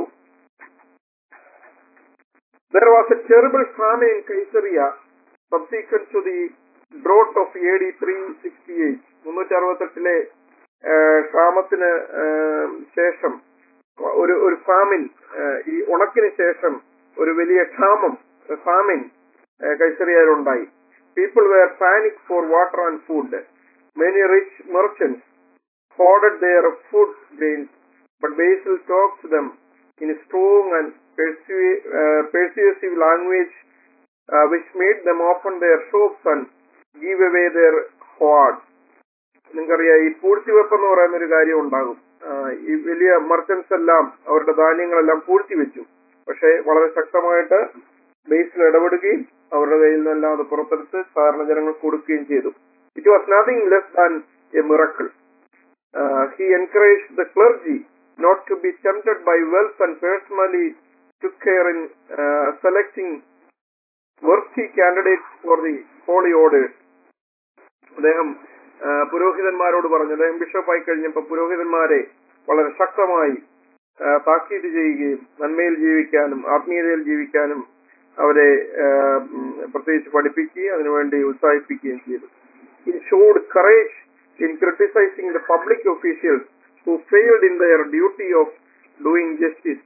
There was a terrible famine in Caesarea subsequent to the drought of AD 368. 368 ക്ഷാമത്തിന് ശേഷം ഒരു ഫാമിൻ, ഈ ഉണക്കിന് ശേഷം ഒരു വലിയ ക്ഷാമം, ഫാമിൻ കൈസറിയയിലുണ്ടായി. People were panic for water and food. Many rich merchants hoarded their food grains, but Basil talked to them in a strong and persuasive language, which made them open their shops and give away their hoards. നിങ്ങൾക്കറിയാം, ഈ പൂഴ്ത്തിവെപ്പ് എന്ന് പറയുന്ന ഒരു കാര്യം ഉണ്ടാകും. ഈ വലിയ merchants എല്ലാം അവരുടെ ധാന്യങ്ങളെല്ലാം പൂഴ്ത്തിവെച്ചു. പക്ഷെ വളരെ ശക്തമായിട്ട് ബേസിൽ ഇടപെടുകയും അവരുടെ കയ്യിൽ നിന്നെല്ലാം അത് പുറത്തെടുത്ത് സാധാരണ ജനങ്ങൾ കൊടുക്കുകയും ചെയ്തു. It was nothing less than a miracle. He encouraged the clergy not to be tempted by wealth and personally took care in selecting worthy candidates for the holy orders. അദ്ദേഹം പുരോഹിതന്മാരോട് പറഞ്ഞു, അദ്ദേഹം ബിഷപ്പായി കഴിഞ്ഞപ്പോൾ പുരോഹിതന്മാരെ വളരെ ശക്തമായി താക്കീത് ചെയ്യുകയും നന്മയിൽ ജീവിക്കാനും ആത്മീയതയിൽ ജീവിക്കാനും അവരെ പ്രത്യേകിച്ച് പഠിപ്പിക്കുകയും അതിനുവേണ്ടി ഉത്സാഹിപ്പിക്കുകയും ചെയ്തു. He showed courage in criticizing the public officials who failed in their duty of doing justice.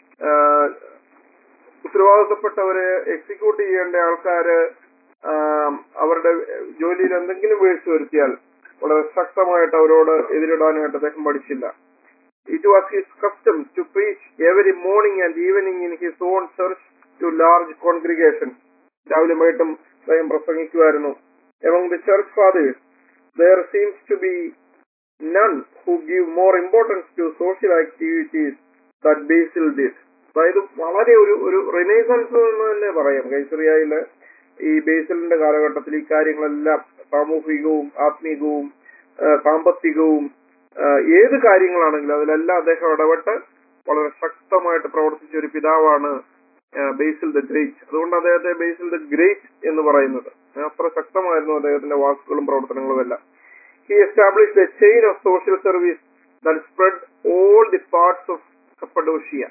ഉത്തരവാദിത്തപ്പെട്ടവരെ എക്സിക്യൂട്ട് ചെയ്യേണ്ട ആൾക്കാര് അവരുടെ ജോലിയിൽ എന്തെങ്കിലും വീഴ്ച വരുത്തിയാൽ വളരെ ശക്തമായിട്ട് അവരോട് എതിരിടാനായിട്ട് അദ്ദേഹം പഠിച്ചില്ല. It was his custom to preach every morning and evening in his own church to large congregations. രാവിലെ വൈകിട്ടും അദ്ദേഹം പ്രസംഗിക്കുമായിരുന്നു. Among the church fathers, there seems to be none who give more importance to social activities that Basil did. അതായത് വളരെ ഒരു renaissance എന്ന് തന്നെ പറയാം. കൈസറിയയില് ഈ ബേസിലിന്റെ കാലഘട്ടത്തിൽ ഈ കാര്യങ്ങളെല്ലാം സാമൂഹികവും ആത്മീകവും സാമ്പത്തികവും ഏത് കാര്യങ്ങളാണെങ്കിലും അതിലെല്ലാം അദ്ദേഹം ഇടപെട്ട് വളരെ ശക്തമായിട്ട് പ്രവർത്തിച്ച ഒരു പിതാവാണ് ബേസിൽ ദ ഗ്രേറ്റ്. അതുകൊണ്ട് അദ്ദേഹത്തെ ബേസിൽ ദ ഗ്രേറ്റ് എന്ന് പറയുന്നത്. അത്ര ശക്തമായിരുന്നു അദ്ദേഹത്തിന്റെ വാക്കുകളും പ്രവർത്തനങ്ങളും എല്ലാം. He established a chain of social service that spread all the parts of Cappadocia.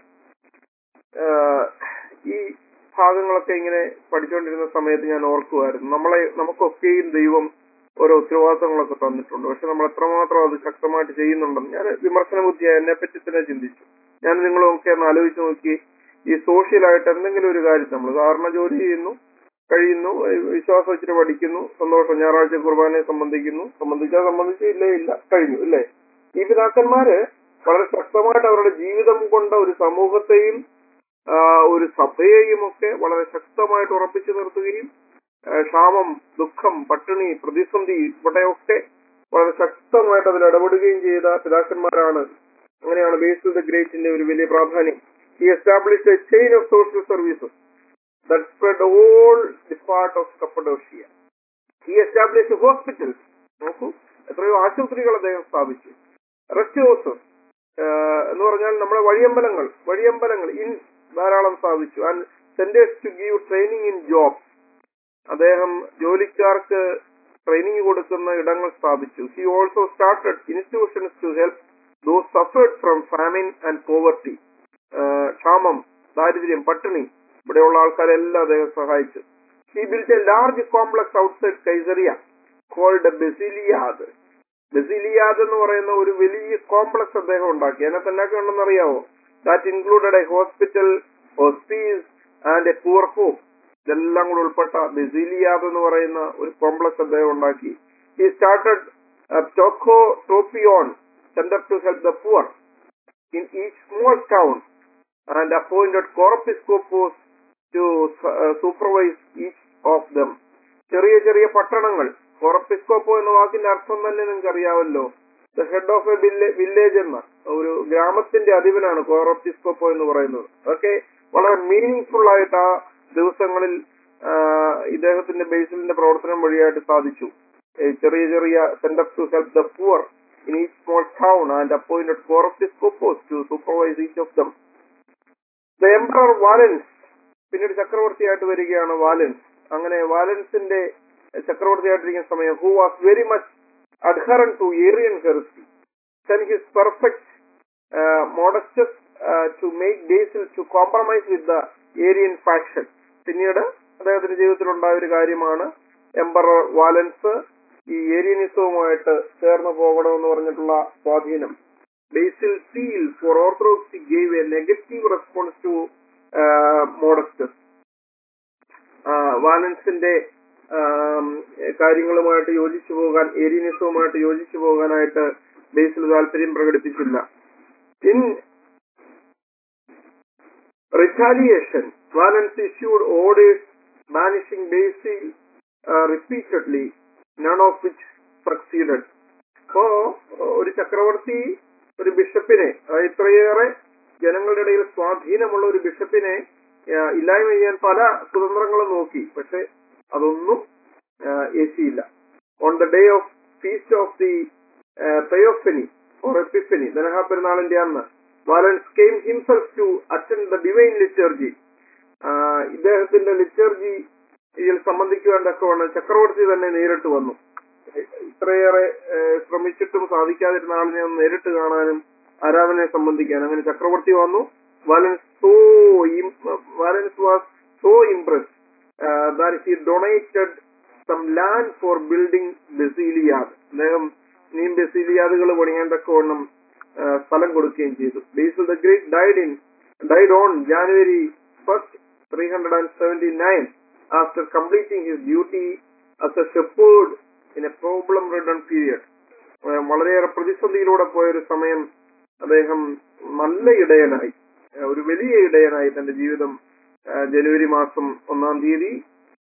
ഈ ഭാഗങ്ങളൊക്കെ ഇങ്ങനെ പഠിച്ചുകൊണ്ടിരുന്ന സമയത്ത് ഞാൻ ഓർക്കുമായിരുന്നു, നമുക്കൊക്കെയും ദൈവം ഓരോ ഉത്തരവാദിത്തങ്ങളൊക്കെ തന്നിട്ടുണ്ട്. പക്ഷെ നമ്മൾ എത്രമാത്രം അത് ശക്തമായിട്ട് ചെയ്യുന്നുണ്ടെന്ന് ഞാൻ വിമർശന ബുദ്ധിയായി എന്നെ പറ്റി തന്നെ ചിന്തിച്ചു. ഞാൻ നിങ്ങളൊക്കെ ഒന്ന് ആലോചിച്ച് നോക്കി, ഈ സോഷ്യലായിട്ട് എന്തെങ്കിലും ഒരു കാര്യം നമ്മൾ സാധാരണ ജോലി ചെയ്യുന്നു, കഴിയുന്നു, വിശ്വാസം വെച്ചിട്ട് പഠിക്കുന്നു, സന്തോഷം, ഞായറാഴ്ച കുർബാനയെ സംബന്ധിച്ചില്ലേ ഇല്ല, കഴിഞ്ഞു ഇല്ലേ? ഈ പിതാക്കന്മാര് വളരെ ശക്തമായിട്ട് അവരുടെ ജീവിതം കൊണ്ട് ഒരു സമൂഹത്തെയും ഒരു സഭയെയും ഒക്കെ വളരെ ശക്തമായിട്ട് ഉറപ്പിച്ചു നിർത്തുകയും ക്ഷാമം, ദുഃഖം, പട്ടിണി, പ്രതിസന്ധി ഇവിടെയൊക്കെ വളരെ ശക്തമായിട്ട് അതിൽ ഇടപെടുകയും ചെയ്ത പിതാക്കന്മാരാണ്. അങ്ങനെയാണ് ബേസിൽ ദ ഗ്രേറ്റിന്റെ ഒരു വലിയ പ്രാധാന്യം. He established a chain of social services that spread all the part of Cappadocia. He established hospitals. നോക്കൂ, എത്രയോ ആശുപത്രികൾ അദ്ദേഹം സ്ഥാപിച്ചു. റെസ്റ്റ് ഹൗസസ് എന്ന് പറഞ്ഞാൽ നമ്മുടെ വഴിയമ്പലങ്ങൾ ഇൻ ധാരാളം സ്ഥാപിച്ചു. And centres to give training in jobs. അദ്ദേഹം ജോലിക്കാർക്ക് ട്രെയിനിങ് കൊടുക്കുന്ന ഇടങ്ങൾ സ്ഥാപിച്ചു. He also started institutions to help those suffered from famine and poverty. ക്ഷാമം, ദാരിദ്ര്യം, പട്ടിണി, ഇവിടെയുള്ള ആൾക്കാരെല്ലാം അദ്ദേഹം സഹായിച്ചു. He built a large complex outside Caesarea called Basiliad. ബസിലിയാദ് എന്ന് പറയുന്ന ഒരു വലിയ കോംപ്ലക്സ് അദ്ദേഹം ഉണ്ടാക്കി. അതിനകത്ത് എന്നൊക്കെ ഉണ്ടെന്ന് അറിയാവോ? That included a hospital, hospice and a poor home. ഇതെല്ലാം കൂടെ ഉൾപ്പെട്ട ബസിലിയാദ് എന്ന് പറയുന്ന ഒരു കോംപ്ലക്സ് അദ്ദേഹം ഉണ്ടാക്കി. He started Topion Center to help the poor in each small town and appointed Corpiscopos to supervise each of them. ചെറിയ ചെറിയ പട്ടണങ്ങൾ, കോറപ്പിസ്കോപ്പോ എന്ന വാക്കിന്റെ അർത്ഥം തന്നെ നിങ്ങൾക്ക് അറിയാമല്ലോ. The head of a village എന്ന ഒരു ഗ്രാമത്തിന്റെ അധിപനാണ് കോറപ്പിസ്കോപ്പോ എന്ന് പറയുന്നത്. അതൊക്കെ വളരെ മീനിങ് ഫുൾ ആയിട്ട് ആ ദിവസങ്ങളിൽ ഇദ്ദേഹത്തിന്റെ ബേസിലിന്റെ പ്രവർത്തനം വഴിയായിട്ട് സാധിച്ചു. ചെറിയ ചെറിയ centre to help the poor in each small town and appointed chorepiscopos to supervise each of them. The emperor Valens, പിന്നീട് ചക്രവർത്തിയായിട്ട് വരികയാണ് വാലൻസ്. അങ്ങനെ വാലൻസിന്റെ ചക്രവർത്തിയായിട്ടിരിക്കുന്ന സമയം who was very much adherent to Arian heresy sent his perfect Modestus to make Basil to compromise with the Arian faction. പിന്നീട് അദ്ദേഹത്തിന്റെ ജീവിതത്തിൽ ഉണ്ടായ ഒരു കാര്യമാണ് എംപറർ വാലൻസ് ഈ ഏരിയനിസവുമായിട്ട് ചേർന്ന് പോകണമെന്ന് പറഞ്ഞിട്ടുള്ള സ്വാധീനം. Basil Seal for Orthodoxy gave a negative response to Modestus. വാലൻസിന്റെ കാര്യങ്ങളുമായിട്ട് യോജിച്ചു പോകാൻ, ഏരിയനിസവുമായിട്ട് യോജിച്ചു പോകാനായിട്ട് ബേസിൽ താല്പര്യം പ്രകടിപ്പിച്ചില്ല. In retaliation Valens issued orders banishing Basil repeatedly, none of which succeeded. അപ്പോ ഒരു ചക്രവർത്തി ഒരു ബിഷപ്പിനെ, ഇത്രയേറെ ജനങ്ങളുടെ ഇടയിൽ സ്വാധീനമുള്ള ഒരു ബിഷപ്പിനെ ഇല്ലായ്മ ചെയ്യാൻ പല കുതന്ത്രങ്ങളും നോക്കി, പക്ഷെ അതൊന്നും ഏശിയില്ല. On the day of feast of the Theophany or Epiphany, Denha പെരുന്നാളിന്റെ അന്ന്, Valens came himself to attend the divine liturgy. ഇദ്ദേഹത്തിന്റെ ലിറ്റർജിയിൽ സംബന്ധിക്കുവാൻ തക്കവണ്ണം ചക്രവർത്തി തന്നെ നേരിട്ട് വന്നു. ഇത്രയേറെ ശ്രമിച്ചിട്ടും സാധിക്കാതിരുന്ന ആളിനെ ഒന്ന് നേരിട്ട് കാണാനും ആരാധനയെ സംബന്ധിക്കാനും അങ്ങനെ ചക്രവർത്തി വന്നു. വാലൻസ് was so impressed that he donated some land for building Basiliad. അദ്ദേഹം ഇനിയും ബസിലിയാദുകൾ പണിയാൻ തക്കവണ്ണം സ്ഥലം കൊടുക്കുകയും ചെയ്തു. Basil the Great died on January 1st, 379 after completing his duty as a shepherd in a problem-ridden period. വളരെയേറെ പ്രതിസന്ധിയിലൂടെ പോയൊരു സമയം അദ്ദേഹം നല്ല ഇടയനായി, ഒരു വലിയ ഇടയനായി തന്റെ ജീവിതം ജനുവരി മാസം 1-ാം തീയതി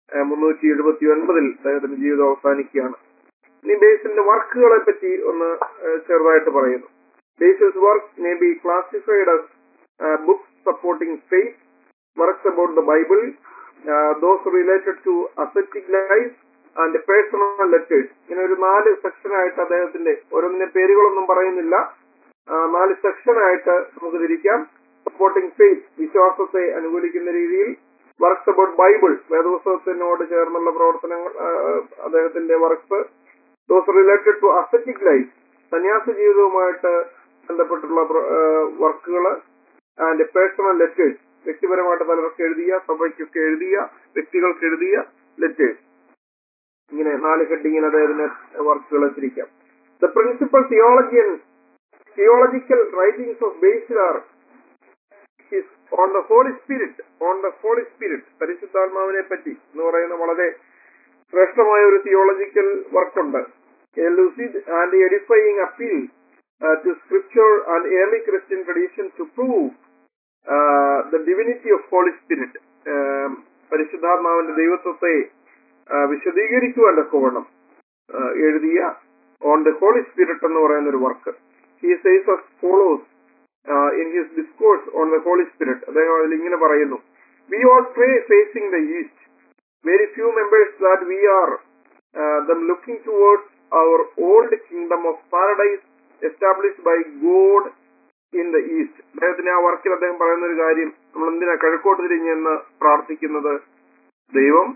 379 അദ്ദേഹത്തിന്റെ ജീവിതം അവസാനിക്കുകയാണ്. ഇനി ബേസിലിന്റെ വർക്കുകളെ പറ്റി ഒന്ന് ചെറുതായിട്ട് പറയുന്നു. Basil's work may be classified as books supporting faith, works about the Bible, those related to ascetic life and personal letters. ഇങ്ങനെ ഒരു 4 സെക്ഷനായിട്ട് അദ്ദേഹത്തിന്റെ ഓരോന്നിന്റെ പേരുകളൊന്നും പറയുന്നില്ല, 4 സെക്ഷനായിട്ട് നമുക്ക് തിരിക്കാം. സപ്പോർട്ടിംഗ് ഫെയ്ത്ത്, വിശ്വാസത്തെ അനുകൂലിക്കുന്ന രീതിയിൽ. വർക്ക്സ് അബൌട്ട് ബൈബിൾ, വേദപുസ്തകത്തിനോട് ചേർന്നുള്ള പ്രവർത്തനങ്ങൾ, അദ്ദേഹത്തിന്റെ works. Those related to ascetic life, സന്യാസ ജീവിതവുമായിട്ട് ബന്ധപ്പെട്ടുള്ള വർക്കുകൾ. ആൻഡ് പേഴ്സണൽ ലെറ്റേഴ്സ്, വ്യക്തിപരമായിട്ട് പലർക്ക് എഴുതിയ, സഭയ്ക്കൊക്കെ എഴുതിയ, വ്യക്തികൾക്ക് എഴുതിയ ലെറ്റേഴ്സ്. ഇങ്ങനെ 4 ഹെഡിങ്ങിന് അദ്ദേഹത്തിന്റെ വർക്കുകൾ തിരിക്കാം. The principal theological writings of Basil are on the Holy Spirit, പരിശുദ്ധാത്മാവിനെ പറ്റി എന്ന് പറയുന്ന വളരെ ശ്രേഷ്ഠമായ ഒരു തിയോളജിക്കൽ വർക്കുണ്ട്. A lucid and edifying appeal to scripture and early Christian tradition to prove the divinity of Holy Spirit. പരിശുദ്ധാത്മാവിന്റെ ദൈവത്വത്തെ വിശദീകരിക്കുവാൻ തക്കവണ്ണം എഴുതിയ ഓൺ ദ ഹോളി സ്പിരിറ്റ് എന്ന് പറയുന്ന ഒരു work. He says as follows in his discourse on the Holy Spirit. അദ്ദേഹം അതിൽ ഇങ്ങനെ പറയുന്നു: We all pray facing the east. Very few members that we are them looking towards our old kingdom of paradise established by God in the east. അദ്ദേഹത്തിന് ആ വർക്കിൽ അദ്ദേഹം പറയുന്ന ഒരു കാര്യം, നമ്മൾ എന്തിനാ കിഴക്കോട്ട് തിരിഞ്ഞെന്ന് പ്രാർത്ഥിക്കുന്നത്? ദൈവം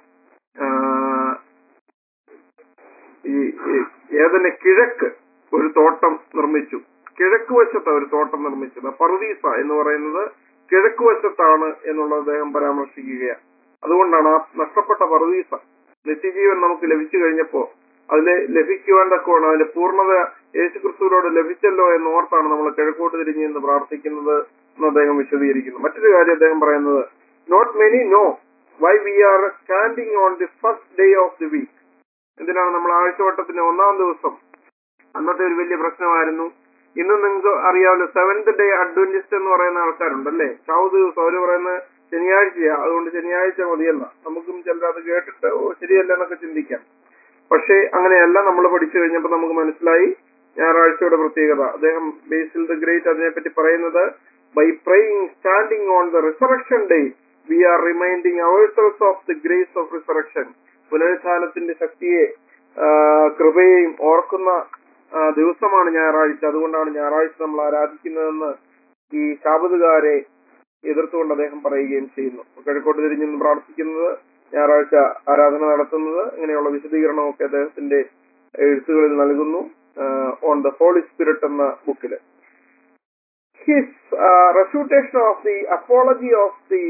ഈ ഏതന്നെ കിഴക്ക് ഒരു തോട്ടം നിർമ്മിച്ചു, കിഴക്ക് വശത്ത് ഒരു തോട്ടം നിർമ്മിച്ചത്. പറുദീസ എന്ന് പറയുന്നത് കിഴക്ക് വശത്താണ് എന്നുള്ളത് അദ്ദേഹം പരാമർശിക്കുകയാണ്. അതുകൊണ്ടാണ് ആ നഷ്ടപ്പെട്ട പറുദീസ, നിത്യജീവൻ നമുക്ക് ലഭിച്ചു കഴിഞ്ഞപ്പോ അതിലെ ലഭിക്കുവാൻ തക്കവണ്ണം അതിന്റെ പൂർണ്ണത യേശുക്രിസ്തുവിനോട് ലഭിച്ചല്ലോ എന്നോർത്താണ് നമ്മൾ കിഴക്കോട്ട് തിരിഞ്ഞ് എന്ന് പ്രാർത്ഥിക്കുന്നത് എന്ന് അദ്ദേഹം വിശദീകരിക്കുന്നു. മറ്റൊരു കാര്യം അദ്ദേഹം പറയുന്നത്, not many know why we are standing on the first day of the week. എന്തിനാണ് നമ്മൾ ആഴ്ചവട്ടത്തിന്റെ 1-ാം ദിവസം? അന്നത്തെ ഒരു വലിയ പ്രശ്നമായിരുന്നു. ഇന്ന് നിങ്ങൾക്ക് അറിയാമല്ലോ, 7th ഡേ അഡ്വന്റിസ്റ്റ് എന്ന് പറയുന്ന ആൾക്കാരുണ്ടല്ലേ. ചാവ് ദിവസം അവർ പറയുന്നത് ശനിയാഴ്ചയാ, അതുകൊണ്ട് ശനിയാഴ്ച മതിയല്ല. നമുക്കും ചിലർ അത് കേട്ടിട്ട് ശരിയല്ല എന്നൊക്കെ ചിന്തിക്കാം. പക്ഷേ അങ്ങനെയല്ല. നമ്മൾ പഠിച്ചു കഴിഞ്ഞപ്പോൾ നമുക്ക് മനസ്സിലായി ഞായറാഴ്ചയുടെ പ്രത്യേകത. അദ്ദേഹം ബേസിൽ ദ ഗ്രേറ്റ് അതിനെപ്പറ്റി പറയുന്നത്, by praying standing on the resurrection day we are reminding ourselves of the grace of resurrection. പുനരുത്ഥാനത്തിന്റെ ശക്തിയെ, കൃപയെയും ഓർക്കുന്ന ദിവസമാണ് ഞായറാഴ്ച. അതുകൊണ്ടാണ് ഞായറാഴ്ച നമ്മൾ ആരാധിക്കുന്നതെന്ന് ഈ ശാബതുകാരെ എതിർത്തുകൊണ്ട് അദ്ദേഹം പറയുകയും ചെയ്യുന്നു. കിഴക്കോട്ട് തിരിഞ്ഞെന്ന് പ്രാർത്ഥിക്കുന്നത്, ഞായറാഴ്ച ആരാധന നടത്തുന്നത്, ഇങ്ങനെയുള്ള വിശദീകരണമൊക്കെ അദ്ദേഹത്തിന്റെ എഴുത്തുകളിൽ നൽകുന്നു. ഓൺ ദ ഹോളി സ്പിരിറ്റ് എന്ന ബുക്കില് his refutation of the apology of the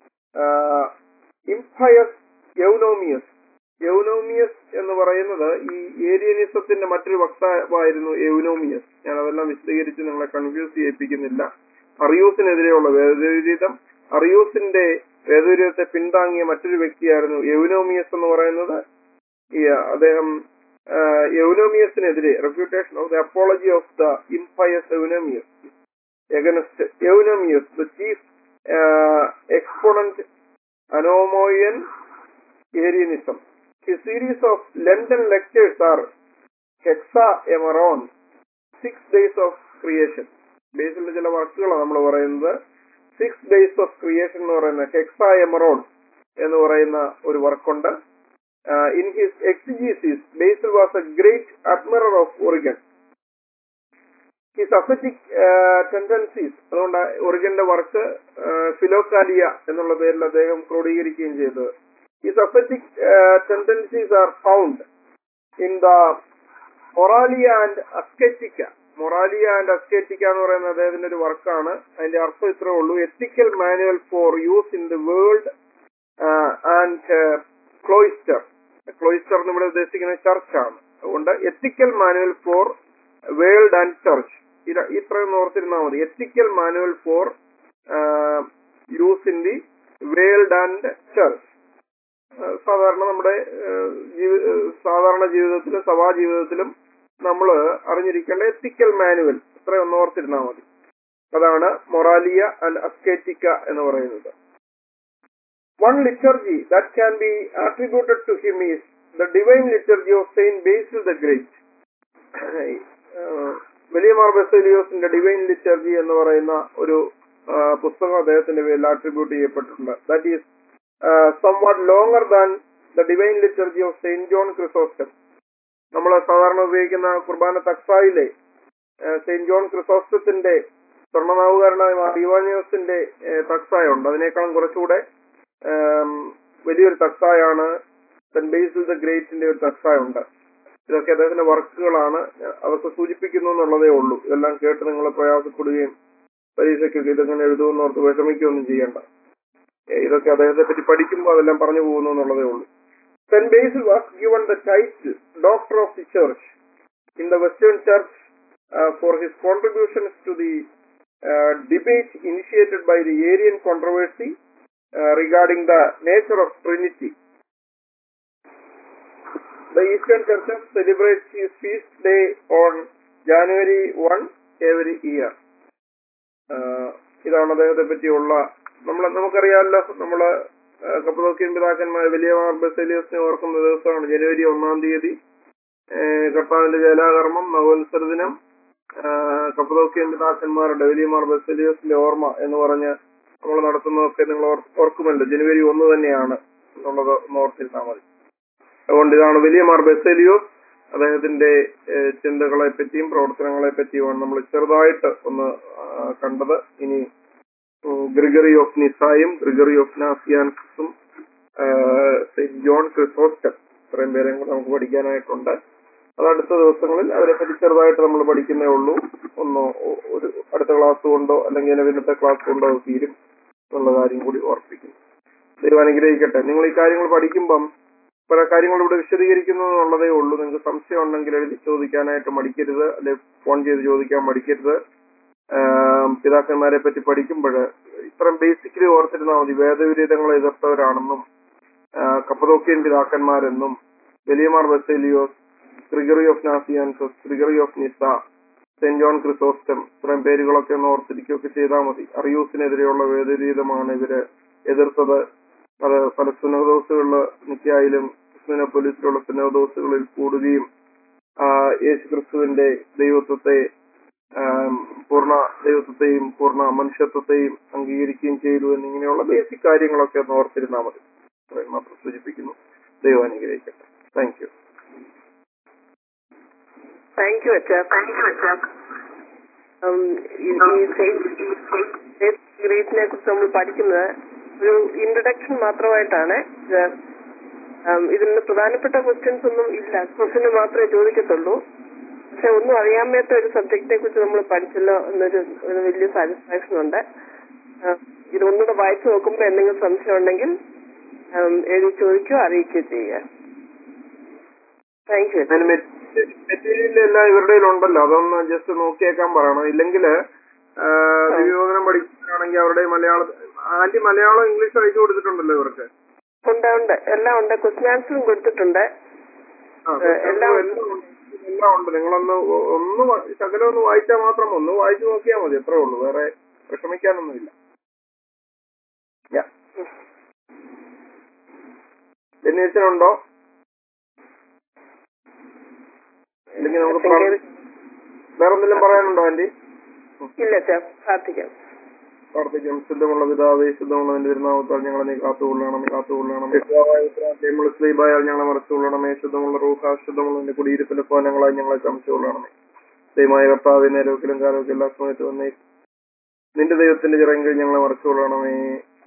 impious Eunomius എന്ന് പറയുന്നത് ഈ ഏരിയനിസത്തിന്റെ മറ്റൊരു വക്താവായിരുന്നു യൗനോമിയസ്. ഞാൻ അതെല്ലാം വിശദീകരിച്ച് നിങ്ങളെ കൺഫ്യൂസ് ചെയ്യിപ്പിക്കുന്നില്ല. അറിയൂസിനെതിരെയുള്ള വേദവിരീതം, അറിയൂസിന്റെ വേദവിരീതത്തെ പിന്താങ്ങിയ മറ്റൊരു വ്യക്തിയായിരുന്നു യൗനോമിയസ് എന്ന് പറയുന്നത്. അദ്ദേഹം യൗനോമിയസിനെതിരെ refutation of the apology of the impious Eunomius against Eunomius the chief exponent Anomoean Arianism. His series of London lectures are Hexaemeron, 6 days of creation. ബേസിലെ ചില വർക്കുകളാണ് നമ്മൾ പറയുന്നത്. 6 days of creation എന്ന് പറയുന്ന Hexaemeron എന്ന് പറയുന്ന ഒരു വർക്കുണ്ട്. In his exegesis, Basil was a great admirer of Origen. His ascetic tendencies, അതുകൊണ്ട് ഒറിഗന്റെ വർക്ക് ഫിലോകാലിയ എന്നുള്ള പേരിൽ അദ്ദേഹം ക്രോഡീകരിക്കുകയും ചെയ്തത്. His ascetic tendencies are found in the Moralia and Ascetica. Moralia and Ascetica എന്ന് പറയുന്ന അദ്ദേഹത്തിന്റെ ഒരു വർക്കാണ്. അതിന്റെ അർത്ഥം ഇത്രേ ഉള്ളൂ: ethical manual for use in the world and cloister. Cloister എന്ന് ഇവിടെ ഉദ്ദേശിക്കുന്നത് ചർച്ചാണ്. അതുകൊണ്ട് ethical manual for world and church, ഇത്രയും ഓർത്തിരുന്നാൽ മതി. Ethical manual for use in the world and church. സാധാരണ നമ്മുടെ സാധാരണ ജീവിതത്തിലും സഭാ ജീവിതത്തിലും നമ്മൾ അറിഞ്ഞിരിക്കേണ്ട എത്തിക്കൽ മാനുവൽ, ഇത്രയൊന്ന് ഓർത്തിരുന്നാൽ മതി. അതാണ് മൊറാലിയ ആൻഡ് അസ്കേറ്റിക്ക എന്ന് പറയുന്നത്. one liturgy that can be attributed to him is the divine liturgy of Saint Basil the Great. വലിയ മാർ ബസേലിയോസിന്റെ ഡിവൈൻ ലിറ്റർജി എന്ന് പറയുന്ന ഒരു പുസ്തകം അദ്ദേഹത്തിന്റെ പേരിൽ ആട്രിബ്യൂട്ട് ചെയ്യപ്പെട്ടിട്ടുണ്ട്. That is somewhat longer than the divine liturgy of Saint John Chrysostom. നമ്മൾ സാധാരണ ഉപയോഗിക്കുന്ന കുർബാന തക്സായിലെ സെയിന്റ് ജോൺ ക്രിസോസ്റ്റത്തിന്റെ സ്വർണ്ണനാവുകാരനായ ഇവാനിയോസിന്റെ തക്സായ ഉണ്ട്. അതിനേക്കാളും കുറച്ചുകൂടെ വലിയൊരു തക്സായാണ് സെന്റ് ബേസിൽ ദ ഗ്രേറ്റിന്റെ ഒരു തക്സായ ഉണ്ട്. ഇതൊക്കെ അദ്ദേഹത്തിന്റെ വർക്കുകളാണ്, അതൊക്കെ സൂചിപ്പിക്കുന്നു എന്നുള്ളതേ ഉള്ളൂ. ഇതെല്ലാം കേട്ട് നിങ്ങൾ പ്രയാസപ്പെടുകയും പരീക്ഷയ്ക്കൊക്കെ ഇതെങ്ങനെ എഴുതുമെന്ന് ഓർത്ത് വിഷമിക്കുകയൊന്നും ചെയ്യേണ്ട. ഇതൊക്കെ അദ്ദേഹത്തെ പറ്റി പഠിക്കുമ്പോൾ അതെല്ലാം പറഞ്ഞു പോകുന്നു എന്നുള്ളതേ ഉള്ളൂ. Saint Basil was given the title doctor of the church in the western church for his contributions to the debate initiated by the Arian controversy regarding the nature of Trinity. The Eastern Churches celebrates his feast day on January 1 every year. ഇതാണ് അദ്ദേഹത്തെ പറ്റിയുള്ള നമുക്കറിയാമല്ലോ. നമ്മള് കപ്പദോക്യൻ പിതാക്കന്മാർ വലിയ മാർ ബസേലിയോസിനെ ഓർക്കുന്ന ദിവസമാണ് ജനുവരി 1-ാം തീയതി. കർത്താവിന്റെ ജലാകർമ്മം, നവോത്സര ദിനം, കപ്പദോക്യൻ പിതാക്കന്മാരുടെ വലിയ മാർ ബസേലിയോസിന്റെ ഓർമ്മ എന്ന് പറഞ്ഞ് നമ്മൾ നടത്തുന്നതൊക്കെ നിങ്ങൾ ഓർക്കുമല്ലോ. ജനുവരി 1 തന്നെയാണ് എന്നുള്ളത് ഒന്ന് ഓർത്തിരുന്നാൽ മതി. അതുകൊണ്ട് ഇതാണ് വലിയ മാർ ബസേലിയോസ്. അദ്ദേഹത്തിന്റെ ചിന്തകളെ പറ്റിയും പ്രവർത്തനങ്ങളെ പറ്റിയുമാണ് നമ്മൾ ചെറുതായിട്ട് ഒന്ന് കണ്ടത്. ഇനി ഗ്രിഗറി ഓഫ് നിസായും ഗ്രിഗറി ഓഫ് നാസിയാൻസും സെന്റ് ജോൺ ക്രിസോസ്റ്റം ഇത്രയും പേരെയും കൂടെ നമുക്ക് പഠിക്കാനായിട്ടുണ്ട്. അത് അടുത്ത ദിവസങ്ങളിൽ അവരെ പറ്റി ചെറുതായിട്ട് നമ്മൾ പഠിക്കുന്നേ ഉള്ളൂ. ഒരു അടുത്ത ക്ലാസ് കൊണ്ടോ അല്ലെങ്കിൽ പിന്നത്തെ ക്ലാസ് കൊണ്ടോ തീരും എന്നുള്ള കാര്യം കൂടി ഓർപ്പിക്കുന്നു. ദൈവം അനുഗ്രഹിക്കട്ടെ. നിങ്ങൾ ഈ കാര്യങ്ങൾ പഠിക്കുമ്പം പല കാര്യങ്ങളും ഇവിടെ വിശദീകരിക്കുന്നു എന്നുള്ളതേ ഉള്ളൂ. നിങ്ങൾക്ക് സംശയം ഉണ്ടെങ്കിൽ എഴുതി ചോദിക്കാനായിട്ട് മടിക്കരുത്, അല്ലെ ഫോൺ ചെയ്ത് ചോദിക്കാൻ മടിക്കരുത്. പിതാക്കന്മാരെ പറ്റി പഠിക്കുമ്പോൾ ഇത്രയും ബേസിക്കലി ഓർത്തിരുന്നാൽ മതി. വേദവിരീതങ്ങളെ എതിർത്തവരാണെന്നും കപ്പദോക്യൻ പിതാക്കന്മാരെന്നും വലിയ Mar Baselios, Gregory of Nazianzus, Gregory of Nyssa, Saint John Chrysostom, ഇത്രയും പേരുകളൊക്കെ ഒന്ന് ഓർത്തിരിക്കുകയൊക്കെ ചെയ്താൽ മതി. അറിയൂസിനെതിരെയുള്ള വേദരീതമാണ് ഇവര് എതിർത്തത്. അത് പല സുനോദോസുകളില് നിക്കായിലും ക്രിസ്തുവിനോപ്പോലിസിലുള്ള സുനോദോസുകളിൽ കൂടുകയും യേശു ക്രിസ്തുവിന്റെ ദൈവത്വത്തെ, പൂർണ്ണ ദൈവത്വത്തെയും പൂർണ്ണ മനുഷ്യത്വത്തെയും അംഗീകരിക്കുകയും ചെയ്തു എന്നിങ്ങനെയുള്ള ബേസിക് കാര്യങ്ങളൊക്കെ ഒന്ന് ഓർത്തിരുന്നാൽ മതി. മാത്രം സൂചിപ്പിക്കുന്നു. ദൈവം അനുഗ്രഹിക്കട്ടെ. Thank you. താങ്ക് യു അച്ഛാ. ഗ്രേറ്റിനെ കുറിച്ച് നമ്മൾ പഠിക്കുന്നത് ഒരു ഇൻട്രഡക്ഷൻ മാത്രമായിട്ടാണ്. ഇതിന് പ്രധാനപ്പെട്ട ക്വസ്റ്റ്യൻസ് ഒന്നും ഇല്ല, ക്വസ്റ്റ്യന് മാത്രമേ ചോദിക്കത്തുള്ളൂ. പക്ഷെ ഒന്നും അറിയാൻ മേത്ത ഒരു സബ്ജക്റ്റിനെ കുറിച്ച് നമ്മൾ പഠിച്ചല്ലോ എന്നൊരു വലിയ സാറ്റിസ്ഫാക്ഷൻ ഉണ്ട്. ഇതൊന്നുകൂടെ വായിച്ചു നോക്കുമ്പോൾ എന്തെങ്കിലും സംശയം ഉണ്ടെങ്കിൽ എഴുതി ചോദിക്കുകയോ അറിയിക്കുകയോ ചെയ്യുക. Thank you. മെറ്റീരിയൽ എല്ലാം ഇവരുടെ ഉണ്ടല്ലോ, അതൊന്ന് ജസ്റ്റ് നോക്കിയേക്കാൻ പറയണം. ഇല്ലെങ്കിൽ വിവേചനം പഠിക്കുകയാണെങ്കിൽ അവരുടെ ആന്റി മലയാളം ഇംഗ്ലീഷ് അയച്ചു കൊടുത്തിട്ടുണ്ടല്ലോ ഇവർക്ക്. ഉണ്ട്, എല്ലാം ഉണ്ട്. ക്വസ്റ്റ്യൻ ആൻസറും കൊടുത്തിട്ടുണ്ട്. എല്ലാം ഉണ്ട്. നിങ്ങളൊന്ന് ശകലം ഒന്ന് വായിച്ചാൽ മാത്രം, ഒന്ന് വായിച്ചു നോക്കിയാൽ മതി, അത്രേ ഉള്ളൂ. വേറെ വിഷമിക്കാനൊന്നുമില്ല. ഉണ്ടോ? അല്ലെങ്കിൽ നമുക്ക് വേറെ എന്തെങ്കിലും പറയാനുണ്ടോ ആന്റി? ഇല്ല, പ്രാർത്ഥിക്കാം. ശുദ്ധമുള്ള പിതാവേ, ശുദ്ധമുള്ളതിന്റെ തിരുനാമത്താൽ ഞങ്ങളെ നീ കാത്തുകൊള്ളണമേ. സ്ലീബായാൽ ഞങ്ങളെ മറച്ചുകൊള്ളണമേ. ശുദ്ധമുള്ള റൂഹ, ശുദ്ധമുള്ളതിന്റെ കുടിയിരിപ്പിന്റെ ഭവനങ്ങളായി ഞങ്ങളെ ചമച്ചുകൊള്ളണമേ. ദൈവമായ കർത്താവേ, നേരോക്കിലും കാലോക്കിലും എല്ലാ സമയത്ത് വന്നേ നിന്റെ ദൈവത്തിന്റെ ചിറങ്കിൽ ഞങ്ങളെ മറച്ചുകൊള്ളണമേ.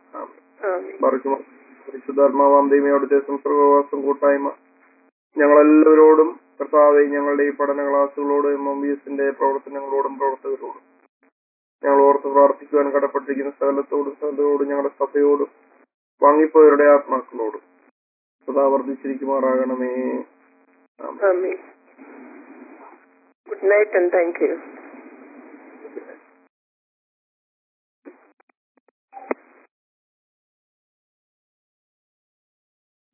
പരിശുദ്ധാത്മാവാം ദൈവയോടുത്തെ സംസർഗവാസം കൂട്ടായ്മ ഞങ്ങളെല്ലാവരോടും കർത്താവേ, ഞങ്ങളുടെ ഈ പഠന ക്ലാസുകളോടും MMBSന്റെ പ്രവർത്തനങ്ങളോടും പ്രവർത്തകരോടും ഞങ്ങൾ ഓർത്ത് പ്രാർത്ഥിക്കുവാൻ കടപ്പെട്ടിരിക്കുന്ന സകലത്തോടും ഞങ്ങളുടെ സഭയോടും വാങ്ങിപ്പോയവരുടെ ആത്മാക്കളോടും സദാ വർദ്ധിച്ചിരിക്കുമാറാകണമേ. Good night and thank U.